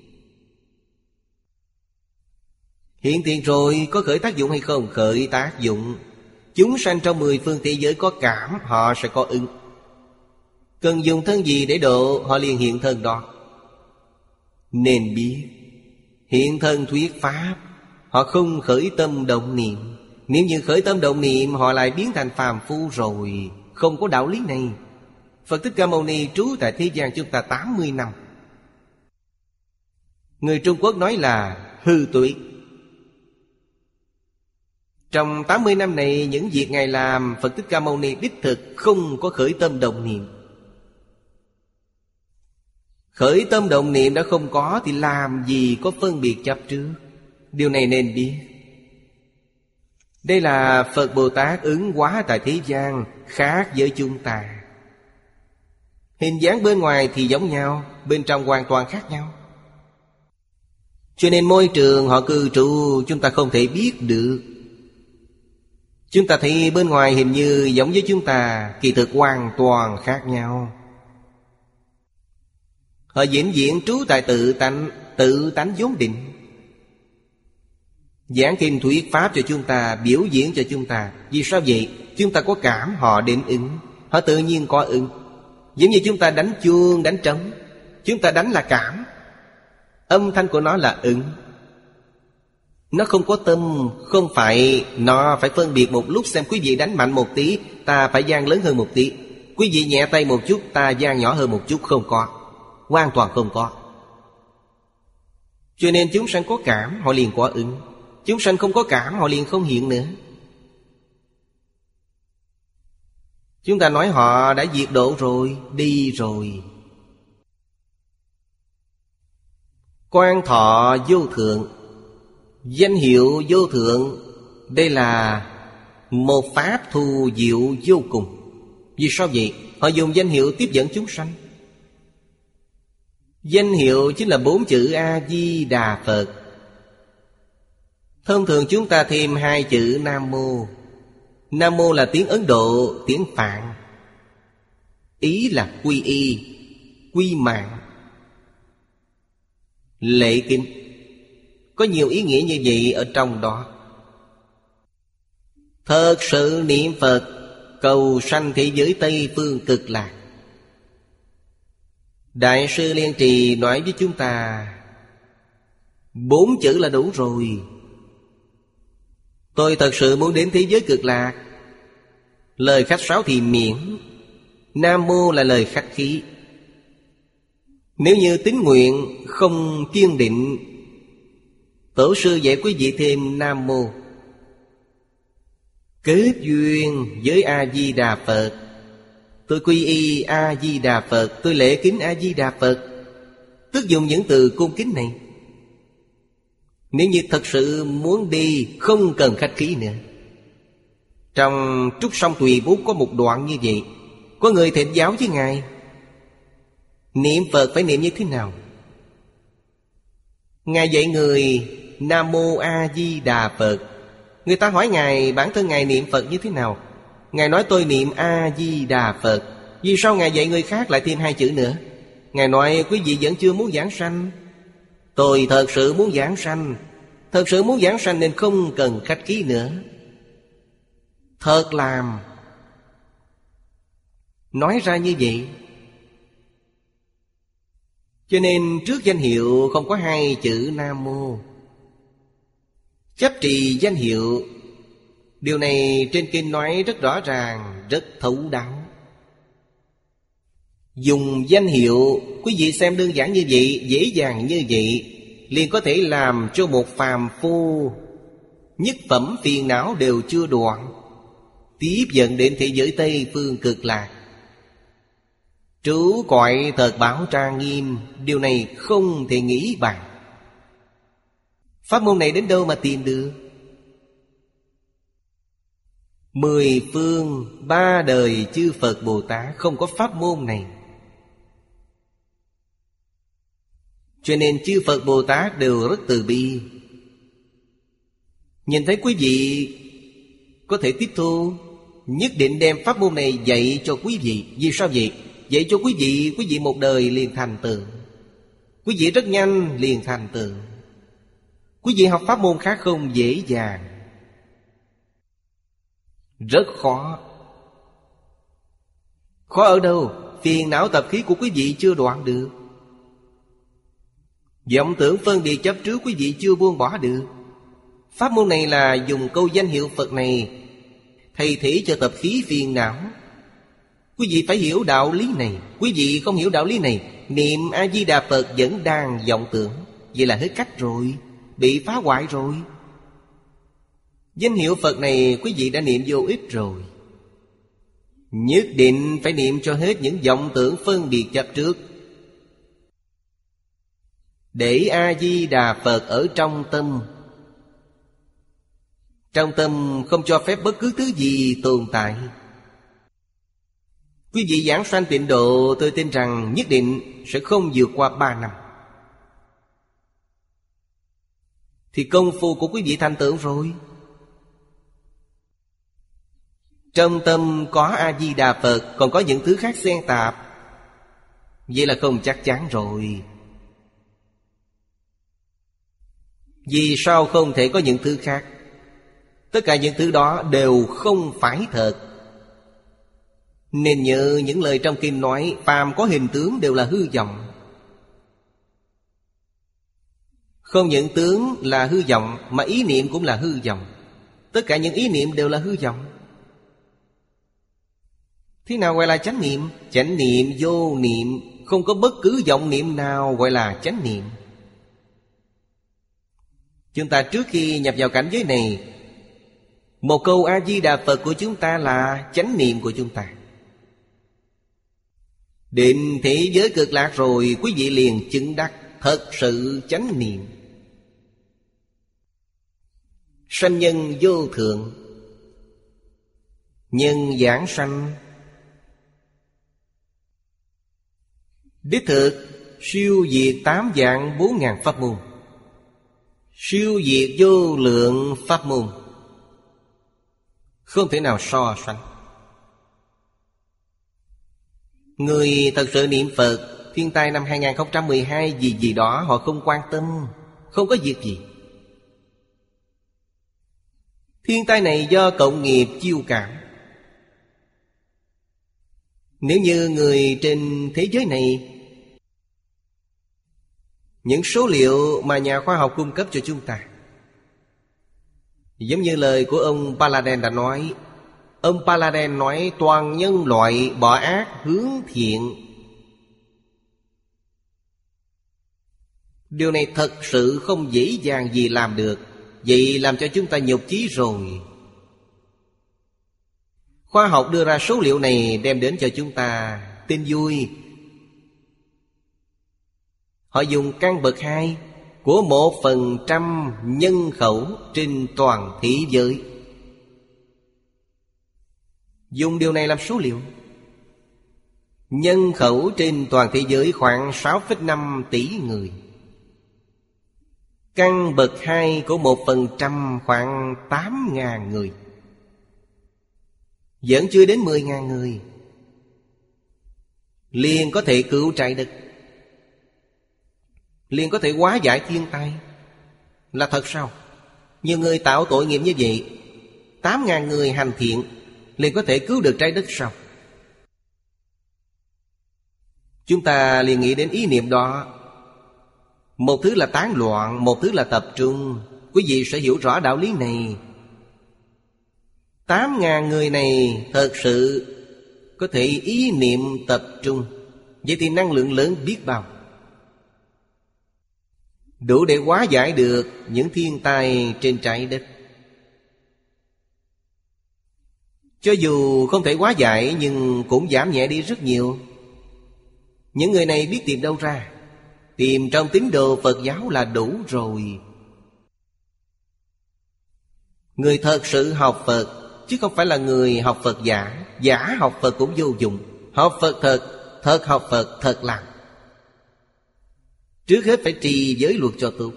Hiện tiền rồi có khởi tác dụng hay không? Khởi tác dụng. Chúng sanh trong 10 phương thế giới có cảm, họ sẽ có ứng. Cần dùng thân gì để độ, họ liền hiện thân đó. Nên biết hiện thân thuyết pháp, họ không khởi tâm động niệm. Nếu như khởi tâm động niệm, họ lại biến thành phàm phu rồi. Không có đạo lý này. Phật Thích Ca Mâu Ni trú tại thế gian chúng ta 80 năm. Người Trung Quốc nói là hư tuệ. Trong 80 năm này, những việc Ngài làm, Phật Thích Ca Mâu Ni đích thực không có khởi tâm động niệm. Khởi tâm động niệm đã không có thì làm gì có phân biệt chấp trước. Điều này nên biết. Đây là Phật Bồ Tát ứng hóa tại thế gian, khác với chúng ta. Hình dáng bên ngoài thì giống nhau, bên trong hoàn toàn khác nhau. Cho nên môi trường họ cư trú chúng ta không thể biết được. Chúng ta thấy bên ngoài hình như giống với chúng ta, kỳ thực hoàn toàn khác nhau. Họ vĩnh viễn trú tại tự tánh vốn định. Giảng kinh thuyết pháp cho chúng ta, biểu diễn cho chúng ta. Vì sao vậy? Chúng ta có cảm, họ đến ứng. Họ tự nhiên có ứng. Giống như chúng ta đánh chuông, đánh trống, chúng ta đánh là cảm, âm thanh của nó là ứng. Nó không có tâm, không phải nó phải phân biệt một lúc xem quý vị đánh mạnh một tí, ta phải vang lớn hơn một tí. Quý vị nhẹ tay một chút, ta vang nhỏ hơn một chút, không có. Hoàn toàn không có. Cho nên chúng sanh có cảm, họ liền có ứng. Chúng sanh không có cảm, họ liền không hiện nữa. Chúng ta nói họ đã diệt độ rồi, đi rồi. Quan thọ vô thượng, danh hiệu vô thượng. Đây là một pháp thù diệu vô cùng. Vì sao vậy? Họ dùng danh hiệu tiếp dẫn chúng sanh. Danh hiệu chính là 4 chữ A-di-đà Phật. Thông thường chúng ta thêm 2 chữ Nam Mô. Nam Mô là tiếng Ấn Độ, tiếng Phạn. Ý là quy y, quy mạng, lễ kính. Có nhiều ý nghĩa như vậy ở trong đó. Thật sự niệm Phật, cầu sanh thế giới Tây Phương Cực Lạc. Đại sư Liên Trì nói với chúng ta 4 chữ là đủ rồi. Tôi thật sự muốn đến thế giới Cực Lạc. Lời khách sáo thì miễn. Nam Mô là lời khách khí. Nếu như tín nguyện không kiên định, Tổ sư dạy quý vị thêm Nam Mô. Kết duyên với A-di-đà Phật. Tôi quy y A-di-đà Phật, tôi lễ kính A-di-đà Phật. Tức dùng những từ cung kính này. Nếu như thật sự muốn đi, không cần khách khí nữa. Trong Trúc Song Tùy Bút có một đoạn như vậy. Có người thỉnh giáo với Ngài, niệm Phật phải niệm như thế nào? Ngài dạy người Nam Mô A Di Đà Phật. Người ta hỏi Ngài bản thân Ngài niệm Phật như thế nào? Ngài nói tôi niệm A Di Đà Phật. Vì sao Ngài dạy người khác lại thêm 2 chữ nữa? Ngài nói quý vị vẫn chưa muốn giảng sanh. Tôi thật sự muốn giảng sanh. Thật sự muốn giảng sanh nên không cần khách khí nữa. Thật làm. Nói ra như vậy. Cho nên trước danh hiệu không có 2 chữ Nam Mô. Chấp trì danh hiệu, điều này trên kinh nói rất rõ ràng, rất thấu đáo. Dùng danh hiệu, quý vị xem đơn giản như vậy, dễ dàng như vậy, liền có thể làm cho một phàm phu nhất phẩm phiền não đều chưa đoạn, tiếp dẫn đến thế giới Tây phương cực lạc, trú cõi thật bảo trang nghiêm. Điều này không thể nghĩ bàn. Pháp môn này đến đâu mà tìm được? 10 phương 3 đời chư Phật Bồ Tát không có pháp môn này. Cho nên chư Phật Bồ Tát đều rất từ bi. Nhìn thấy quý vị có thể tiếp thu, nhất định đem pháp môn này dạy cho quý vị. Vì sao vậy? Dạy cho quý vị một đời liền thành tựu. Quý vị rất nhanh liền thành tựu. Quý vị học pháp môn khác không dễ dàng, rất khó. Khó ở đâu? Phiền não tập khí của quý vị chưa đoạn được, vọng tưởng phân biệt chấp trước quý vị chưa buông bỏ được. Pháp môn này là dùng câu danh hiệu Phật này thay thế cho tập khí phiền não. Quý vị phải hiểu đạo lý này. Quý vị không hiểu đạo lý này, niệm A-di-đà Phật vẫn đang vọng tưởng, vậy là hết cách rồi, bị phá hoại rồi. Danh hiệu Phật này quý vị đã niệm vô ích rồi. Nhất định phải niệm cho hết những vọng tưởng phân biệt chấp trước, để A-di-đà Phật ở trong tâm. Trong tâm không cho phép bất cứ thứ gì tồn tại. Quý vị giảng sanh tịnh độ, tôi tin rằng nhất định sẽ không vượt qua 3 năm, thì công phu của quý vị thành tựu rồi. Trong tâm có A-di-đà Phật, còn có những thứ khác xen tạp, vậy là không chắc chắn rồi. Vì sao không thể có những thứ khác? Tất cả những thứ đó đều không phải thật. Nên nhớ những lời trong kinh nói, phàm có hình tướng đều là hư vọng. Không những tướng là hư vọng, mà ý niệm cũng là hư vọng. Tất cả những ý niệm đều là hư vọng. Thế nào gọi là chánh niệm? Chánh niệm vô niệm, không có bất cứ vọng niệm nào gọi là chánh niệm. Chúng ta trước khi nhập vào cảnh giới này, một câu A-di-đà Phật của chúng ta là chánh niệm của chúng ta. Đến thế giới cực lạc rồi, quý vị liền chứng đắc thật sự chánh niệm. Sanh nhân vô thượng, nhân giảng sanh, đích thực siêu diệt 8 vạn 4 ngàn pháp môn, siêu diệt vô lượng pháp môn, không thể nào so sánh. Người thật sự niệm Phật, thiên tai năm 2012 gì đó họ không quan tâm, không có việc gì. Thiên tai này do cộng nghiệp chiêu cảm. Nếu như người trên thế giới này, những số liệu mà nhà khoa học cung cấp cho chúng ta, giống như lời của ông Paladin đã nói. Ông Paladin nói toàn nhân loại bỏ ác hướng thiện. Điều này thật sự không dễ dàng gì làm được. Vậy làm cho chúng ta nhục chí rồi. Khoa học đưa ra số liệu này đem đến cho chúng ta tin vui. Họ dùng căn bậc 2 của 1% nhân khẩu trên toàn thế giới. Dùng điều này làm số liệu. Nhân khẩu trên toàn thế giới khoảng 6,5 tỷ người. Căn bậc 2 của 1% khoảng 8.000 người. Vẫn chưa đến 10.000 người. liền có thể cứu trái đất, liền có thể hóa giải thiên tai. Là thật sao? Nhiều người tạo tội nghiệp như vậy, 8.000 người hành thiện liền có thể cứu được trái đất sao? Chúng ta liền nghĩ đến ý niệm đó. Một thứ là tán loạn, một thứ là tập trung. Quý vị sẽ hiểu rõ đạo lý này. 8.000 người này thật sự có thể ý niệm tập trung, vậy thì năng lượng lớn biết bao, đủ để hóa giải được những thiên tai trên trái đất. Cho dù không thể hóa giải nhưng cũng giảm nhẹ đi rất nhiều. Những người này biết tìm đâu ra? Tìm trong tín đồ Phật giáo là đủ rồi. Người thật sự học Phật, chứ không phải là người học Phật giả. Giả học Phật cũng vô dụng. Học Phật thật, thật học Phật thật làm. Trước hết phải trì giới luật cho tốt.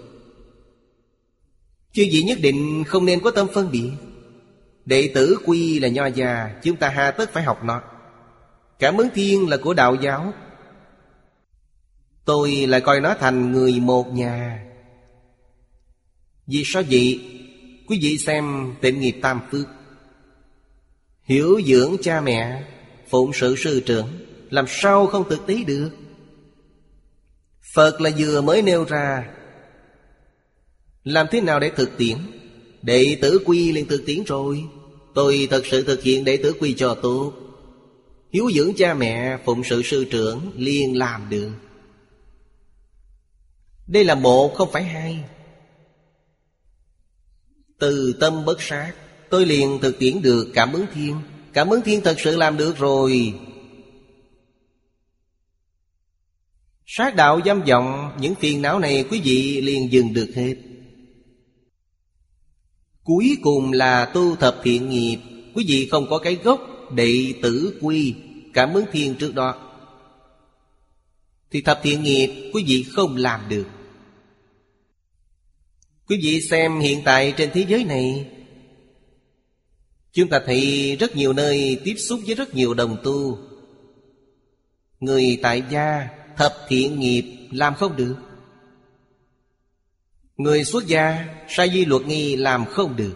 Chứ gì nhất định không nên có tâm phân biệt. Đệ tử quy là nho gia, chúng ta hà tất phải học nó. Cảm ứng thiên là của đạo giáo, tôi lại coi nó thành người một nhà. Vì sao vậy? Quý vị xem Tịnh Nghiệp Tam Phước. Hiểu dưỡng cha mẹ, phụng sự sư trưởng, làm sao không thực tế được? Phật là vừa mới nêu ra, làm thế nào để thực tiễn? Đệ tử quy liền thực tiễn rồi. Tôi thật sự thực hiện đệ tử quy cho tốt, hiếu dưỡng cha mẹ, phụng sự sư trưởng, liền làm được. Đây là một không phải hai. Từ tâm bất sát, tôi liền thực tiễn được cảm ứng thiên. Cảm ứng thiên thật sự làm được rồi. Sát đạo dâm vọng, những phiền não này quý vị liền dừng được hết. Cuối cùng là tu thập thiện nghiệp. Quý vị không có cái gốc đệ tử quy, cảm ứng thiên trước đó, thì thập thiện nghiệp quý vị không làm được. Quý vị xem hiện tại trên thế giới này, chúng ta thấy rất nhiều nơi tiếp xúc với rất nhiều đồng tu. Người tại gia thập thiện nghiệp làm không được. Người xuất gia sa di luật nghi làm không được.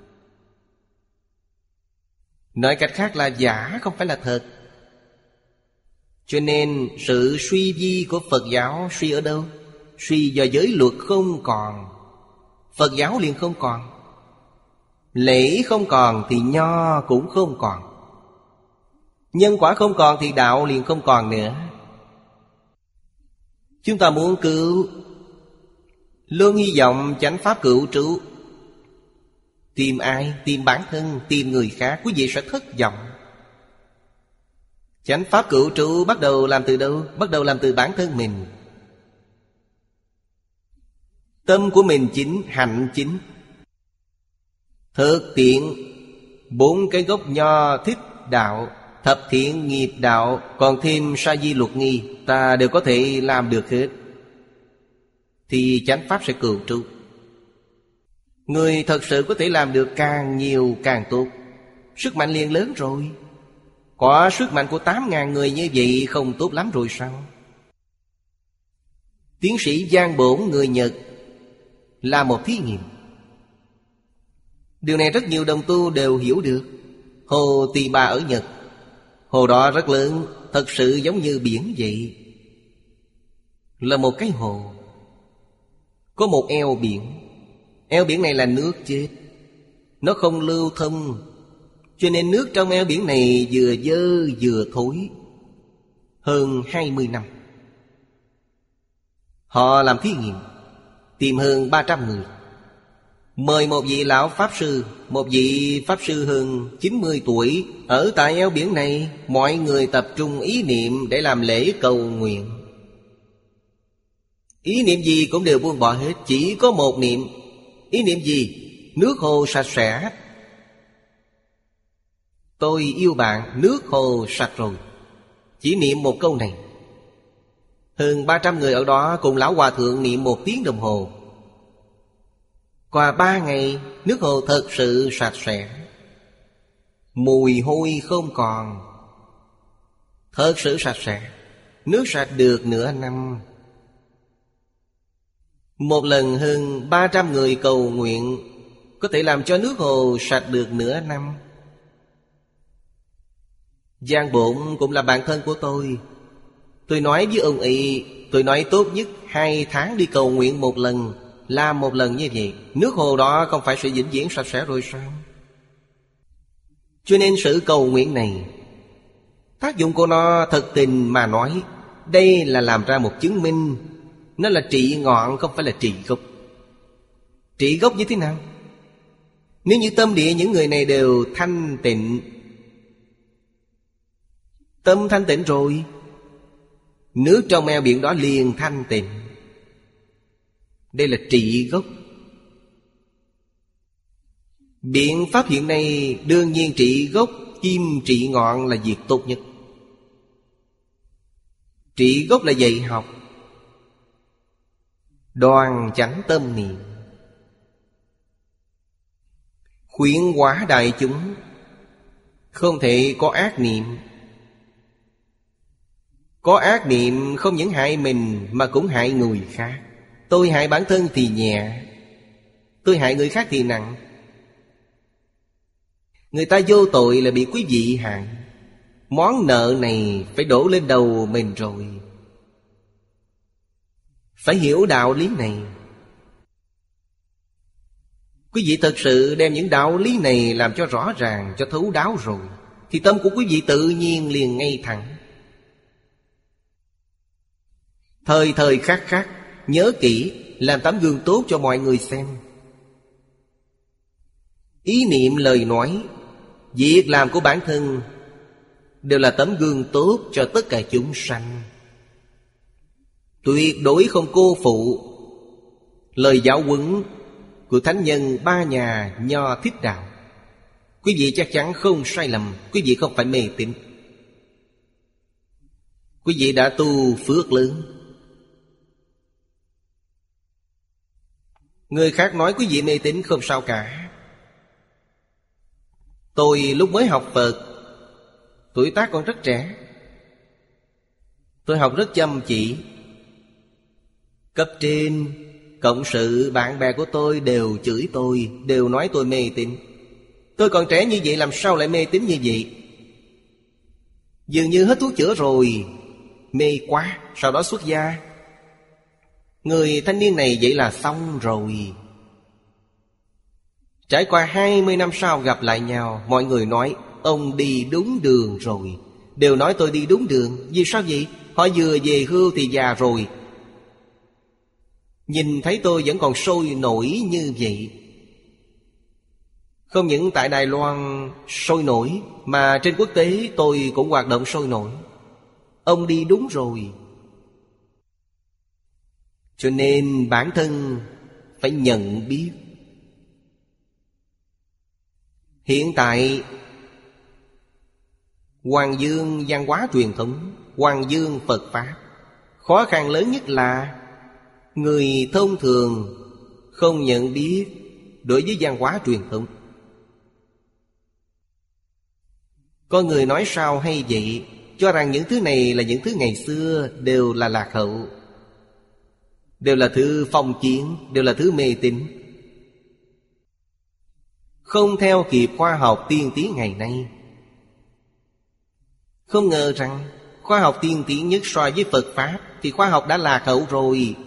Nói cách khác là giả, không phải là thật. Cho nên sự suy vi của Phật giáo suy ở đâu? Suy do giới luật không còn, Phật giáo liền không còn. Lễ không còn thì nho cũng không còn. Nhân quả không còn thì đạo liền không còn nữa. Chúng ta muốn cứu, luôn hy vọng chánh pháp cửu trụ. Tìm ai? Tìm bản thân, tìm người khác, quý vị sẽ thất vọng. Chánh pháp cửu trụ bắt đầu làm từ đâu? Bắt đầu làm từ bản thân mình. Tâm của mình chính, hạnh chính. Thực tiện 4 cái gốc nho thích đạo, thập thiện nghiệp đạo, còn thêm sa di luật nghi, ta đều có thể làm được hết, thì chánh pháp sẽ cửu trụ. Người thật sự có thể làm được càng nhiều càng tốt, sức mạnh liền lớn rồi. Có sức mạnh của 8.000 người như vậy không tốt lắm rồi sao? Tiến sĩ Giang Bổn người Nhật là một thí nghiệm. Điều này rất nhiều đồng tu đều hiểu được. Hồ Tỳ Bà ở Nhật, hồ đó rất lớn, thật sự giống như biển vậy. Là một cái hồ, có một eo biển. Eo biển này là nước chết, nó không lưu thông, cho nên nước trong eo biển này vừa dơ vừa thối. Hơn 20 năm họ làm thí nghiệm, tìm hơn 300 người, mời một vị lão Pháp Sư, một vị Pháp Sư hơn 90 tuổi, ở tại eo biển này. Mọi người tập trung ý niệm để làm lễ cầu nguyện. Ý niệm gì cũng đều buông bỏ hết, chỉ có một niệm. Ý niệm gì? Nước hồ sạch sẽ. Tôi yêu bạn, nước hồ sạch rồi. Chỉ niệm một câu này. Hơn 300 người ở đó cùng lão hòa thượng niệm 1 tiếng đồng hồ. Qua 3 ngày, nước hồ thật sự sạch sẽ, mùi hôi không còn, thật sự sạch sẽ. nước sạch được nửa năm. Một lần hơn 300 người cầu nguyện, có thể làm cho nước hồ sạch được nửa năm. Giang Bổn cũng là bạn thân của tôi. Tôi nói với ông ấy, tôi nói tốt nhất 2 tháng đi cầu nguyện một lần. Làm một lần như vậy, nước hồ đó không phải sẽ vĩnh viễn sạch sẽ rồi sao? Cho nên sự cầu nguyện này, tác dụng của nó thật tình mà nói, đây là làm ra một chứng minh. Nó là trị ngọn, không phải là trị gốc. Trị gốc như thế nào? Nếu như tâm địa những người này đều thanh tịnh, tâm thanh tịnh rồi, nước trong eo biển đó liền thanh tịnh. Đây là trị gốc. Biện pháp hiện nay đương nhiên trị gốc, kim trị ngọn là việc tốt nhất. Trị gốc là dạy học, đoan chánh tâm niệm, khuyến hóa đại chúng, không thể có ác niệm. Có ác niệm không những hại mình mà cũng hại người khác. Tôi hại bản thân thì nhẹ, tôi hại người khác thì nặng. Người ta vô tội là bị quý vị hại. Món nợ này phải đổ lên đầu mình rồi. Phải hiểu đạo lý này. Quý vị thật sự đem những đạo lý này làm cho rõ ràng, cho thấu đáo rồi, thì tâm của quý vị tự nhiên liền ngay thẳng. Thời thời khắc khắc nhớ kỹ, làm tấm gương tốt cho mọi người xem. Ý niệm, lời nói, việc làm của bản thân đều là tấm gương tốt cho tất cả chúng sanh. Tuyệt đối không cô phụ lời giáo huấn của thánh nhân Ba Nhà Nho Thích Đạo. Quý vị chắc chắn không sai lầm. Quý vị không phải mê tín. Quý vị đã tu phước lớn. Người khác nói quý vị mê tín không sao cả. Tôi lúc mới học Phật, tuổi tác còn rất trẻ, tôi học rất chăm chỉ. Cấp trên, cộng sự, bạn bè của tôi đều chửi tôi, đều nói tôi mê tín. Tôi còn trẻ như vậy làm sao lại mê tín như vậy? Dường như hết thuốc chữa rồi, mê quá, sau đó xuất gia. Người thanh niên này vậy là xong rồi. Trải qua 20 năm sau gặp lại nhau, mọi người nói ông đi đúng đường rồi. Đều nói tôi đi đúng đường. Vì sao vậy? Họ vừa về hưu thì già rồi, nhìn thấy tôi vẫn còn sôi nổi như vậy. Không những tại Đài Loan sôi nổi, mà trên quốc tế tôi cũng hoạt động sôi nổi. Ông đi đúng rồi. Cho nên bản thân phải nhận biết. Hiện tại Hoàng Dương văn hóa truyền thống, Hoàng Dương Phật Pháp, khó khăn lớn nhất là người thông thường không nhận biết đối với văn hóa truyền thống. Có người nói sao hay vậy, cho rằng những thứ này là những thứ ngày xưa, đều là lạc hậu, đều là thứ phong kiến, đều là thứ mê tín, không theo kịp khoa học tiên tiến ngày nay. Không ngờ rằng khoa học tiên tiến nhất so với Phật Pháp thì khoa học đã lạc hậu rồi.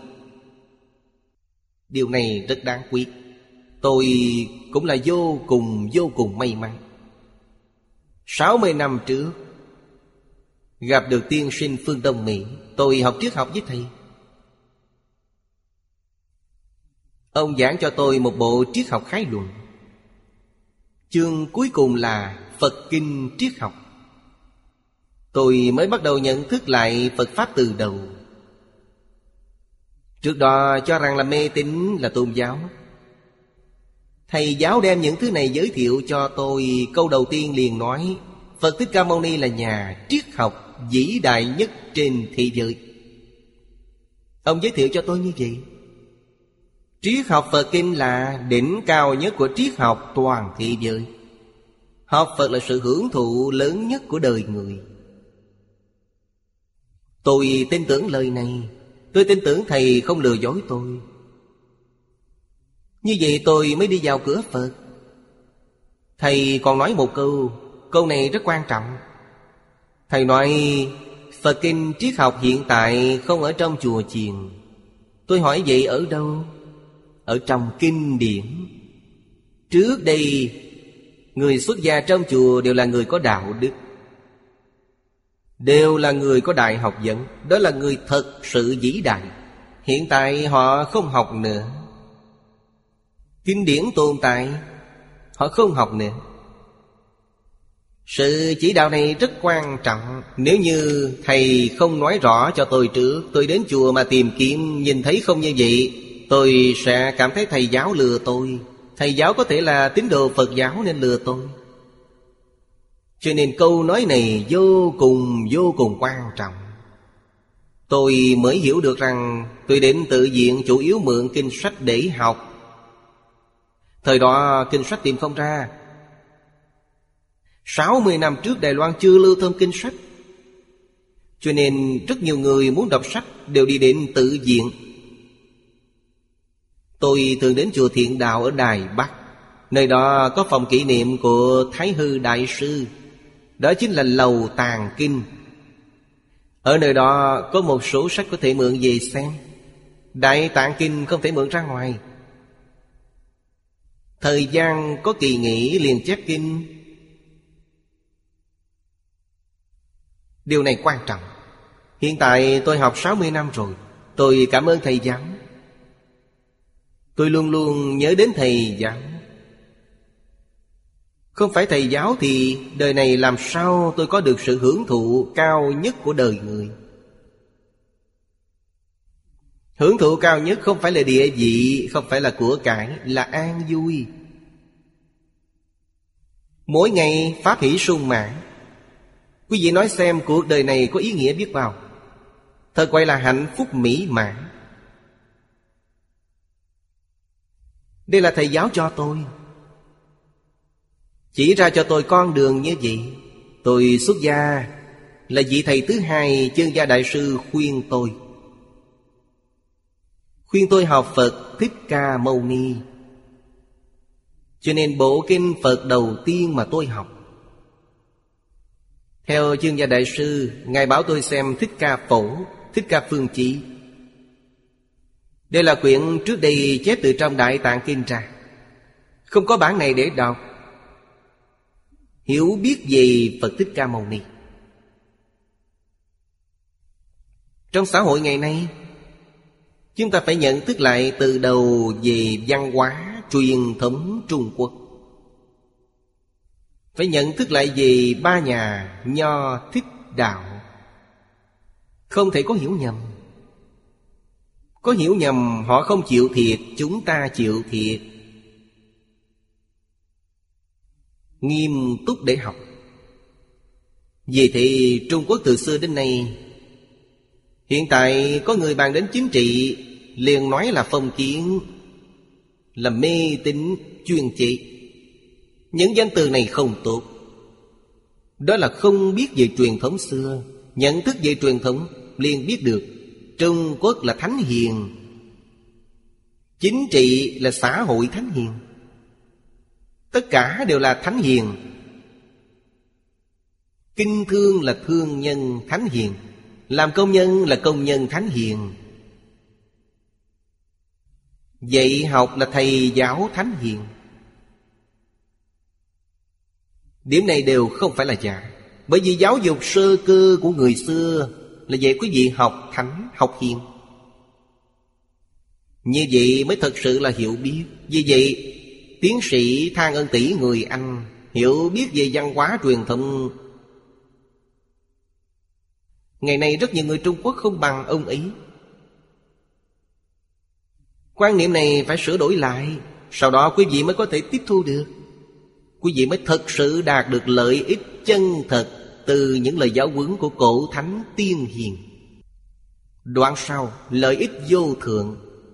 Điều này rất đáng quý. Tôi cũng là vô cùng may mắn. 60 năm trước gặp được tiên sinh phương Đông Mỹ. Tôi học triết học với thầy. Ông giảng cho tôi một bộ triết học khái luận. Chương cuối cùng là Phật Kinh triết học. Tôi mới bắt đầu nhận thức lại Phật Pháp từ đầu. Trước đó cho rằng là mê tín, là tôn giáo. Thầy giáo đem những thứ này giới thiệu cho tôi, câu đầu tiên liền nói Phật Thích Ca Mâu Ni là nhà triết học vĩ đại nhất trên thế giới. Ông giới thiệu cho tôi như vậy. Triết học Phật Kinh là đỉnh cao nhất của triết học toàn thế giới. Học Phật là sự hưởng thụ lớn nhất của đời người. Tôi tin tưởng lời này. Tôi tin tưởng Thầy không lừa dối tôi. Như vậy tôi mới đi vào cửa Phật. Thầy còn nói một câu. Câu này rất quan trọng. Thầy nói Phật kinh triết học hiện tại không ở trong chùa chiền. Tôi hỏi vậy ở đâu? Ở trong kinh điển. Trước đây người xuất gia trong chùa đều là người có đạo đức, đều là người có đại học vấn. Đó là người thật sự vĩ đại. Hiện tại họ không học nữa. Kinh điển tồn tại, họ không học nữa. Sự chỉ đạo này rất quan trọng. Nếu như Thầy không nói rõ cho tôi trước, tôi đến chùa mà tìm kiếm, nhìn thấy không như vậy, tôi sẽ cảm thấy Thầy giáo lừa tôi. Thầy giáo có thể là tín đồ Phật giáo nên lừa tôi. Cho nên câu nói này vô cùng quan trọng. Tôi mới hiểu được rằng tôi đến tự viện chủ yếu mượn kinh sách để học. Thời đó kinh sách tìm không ra. 60 năm trước Đài Loan chưa lưu thông kinh sách, cho nên rất nhiều người muốn đọc sách đều đi đến tự viện. Tôi thường đến chùa Thiện Đạo ở Đài Bắc. Nơi đó có phòng kỷ niệm của Thái Hư Đại Sư. Đó chính là lầu tàng kinh. Ở nơi đó có một số sách có thể mượn về xem. Đại Tạng Kinh không thể mượn ra ngoài. Thời gian có kỳ nghỉ liền chép kinh. Điều này quan trọng. Hiện tại tôi học 60 năm rồi. Tôi cảm ơn Thầy giáo. Tôi luôn luôn nhớ đến Thầy giáo. Không phải Thầy giáo thì đời này làm sao tôi có được sự hưởng thụ cao nhất của đời người. Hưởng thụ cao nhất không phải là địa vị, không phải là của cải, là an vui. Mỗi ngày pháp hỷ sung mãn. Quý vị nói xem cuộc đời này có ý nghĩa biết bao. Thật gọi là hạnh phúc mỹ mãn. Đây là Thầy giáo cho tôi, chỉ ra cho tôi con đường như vậy. Tôi xuất gia là vị Thầy thứ hai Chân Gia Đại Sư khuyên tôi. Khuyên tôi học Phật Thích Ca Mâu Ni. Cho nên bộ kinh Phật đầu tiên mà tôi học, theo Chân Gia Đại Sư, Ngài bảo tôi xem Thích Ca Phổ, Thích Ca Phương Chí. Đây là quyển trước đây chép từ trong Đại Tạng Kinh ra. Không có bản này để đọc. Hiểu biết về Phật Thích Ca Mâu Ni. Trong xã hội ngày nay, chúng ta phải nhận thức lại từ đầu về văn hóa truyền thống Trung Quốc. Phải nhận thức lại về ba nhà Nho Thích Đạo. Không thể có hiểu nhầm. Có hiểu nhầm họ không chịu thiệt, chúng ta chịu thiệt. Nghiêm túc để học. Vì thì Trung Quốc từ xưa đến nay, hiện tại có người bàn đến chính trị liền nói là phong kiến, là mê tín chuyên chế. Những danh từ này không tốt. Đó là không biết về truyền thống xưa. Nhận thức về truyền thống liền biết được Trung Quốc là thánh hiền, chính trị là xã hội thánh hiền. Tất cả đều là thánh hiền. Kinh thương là thương nhân thánh hiền, làm công nhân là công nhân thánh hiền, dạy học là thầy giáo thánh hiền. Điểm này đều không phải là giả. Bởi vì giáo dục sơ cơ của người xưa là dạy quý vị học thánh, học hiền. Như vậy mới thật sự là hiểu biết. Vì vậy tiến sĩ Thang Ân Tỷ người Anh hiểu biết về văn hóa truyền thống. Ngày nay rất nhiều người Trung Quốc không bằng ông ấy. Quan niệm này phải sửa đổi lại. Sau đó quý vị mới có thể tiếp thu được. Quý vị mới thật sự đạt được lợi ích chân thật từ những lời giáo huấn của cổ thánh tiên hiền. Đoạn sau lợi ích vô thượng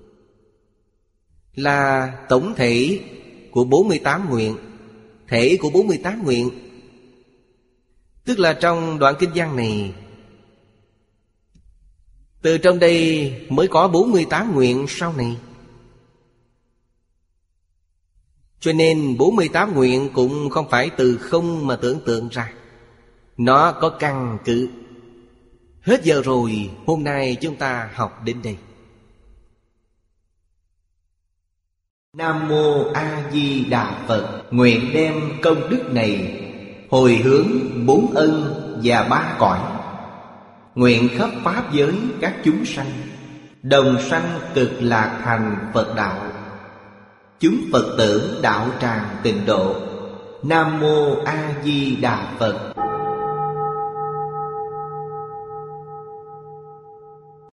là tổng thể của 48 nguyện. Thể của 48 nguyện, tức là trong đoạn kinh văn này Từ trong đây mới có 48 nguyện sau này. Cho nên 48 nguyện cũng không phải từ không mà tưởng tượng ra. Nó có căn cứ. Hết giờ rồi, hôm nay chúng ta học đến đây. Nam Mô A Di Đà Phật. Nguyện đem công đức này hồi hướng 4 ân và 3 cõi. Nguyện khắp pháp giới các chúng sanh đồng sanh cực lạc thành Phật đạo. Chúng Phật tử đạo tràng tịnh độ. Nam Mô A Di Đà Phật.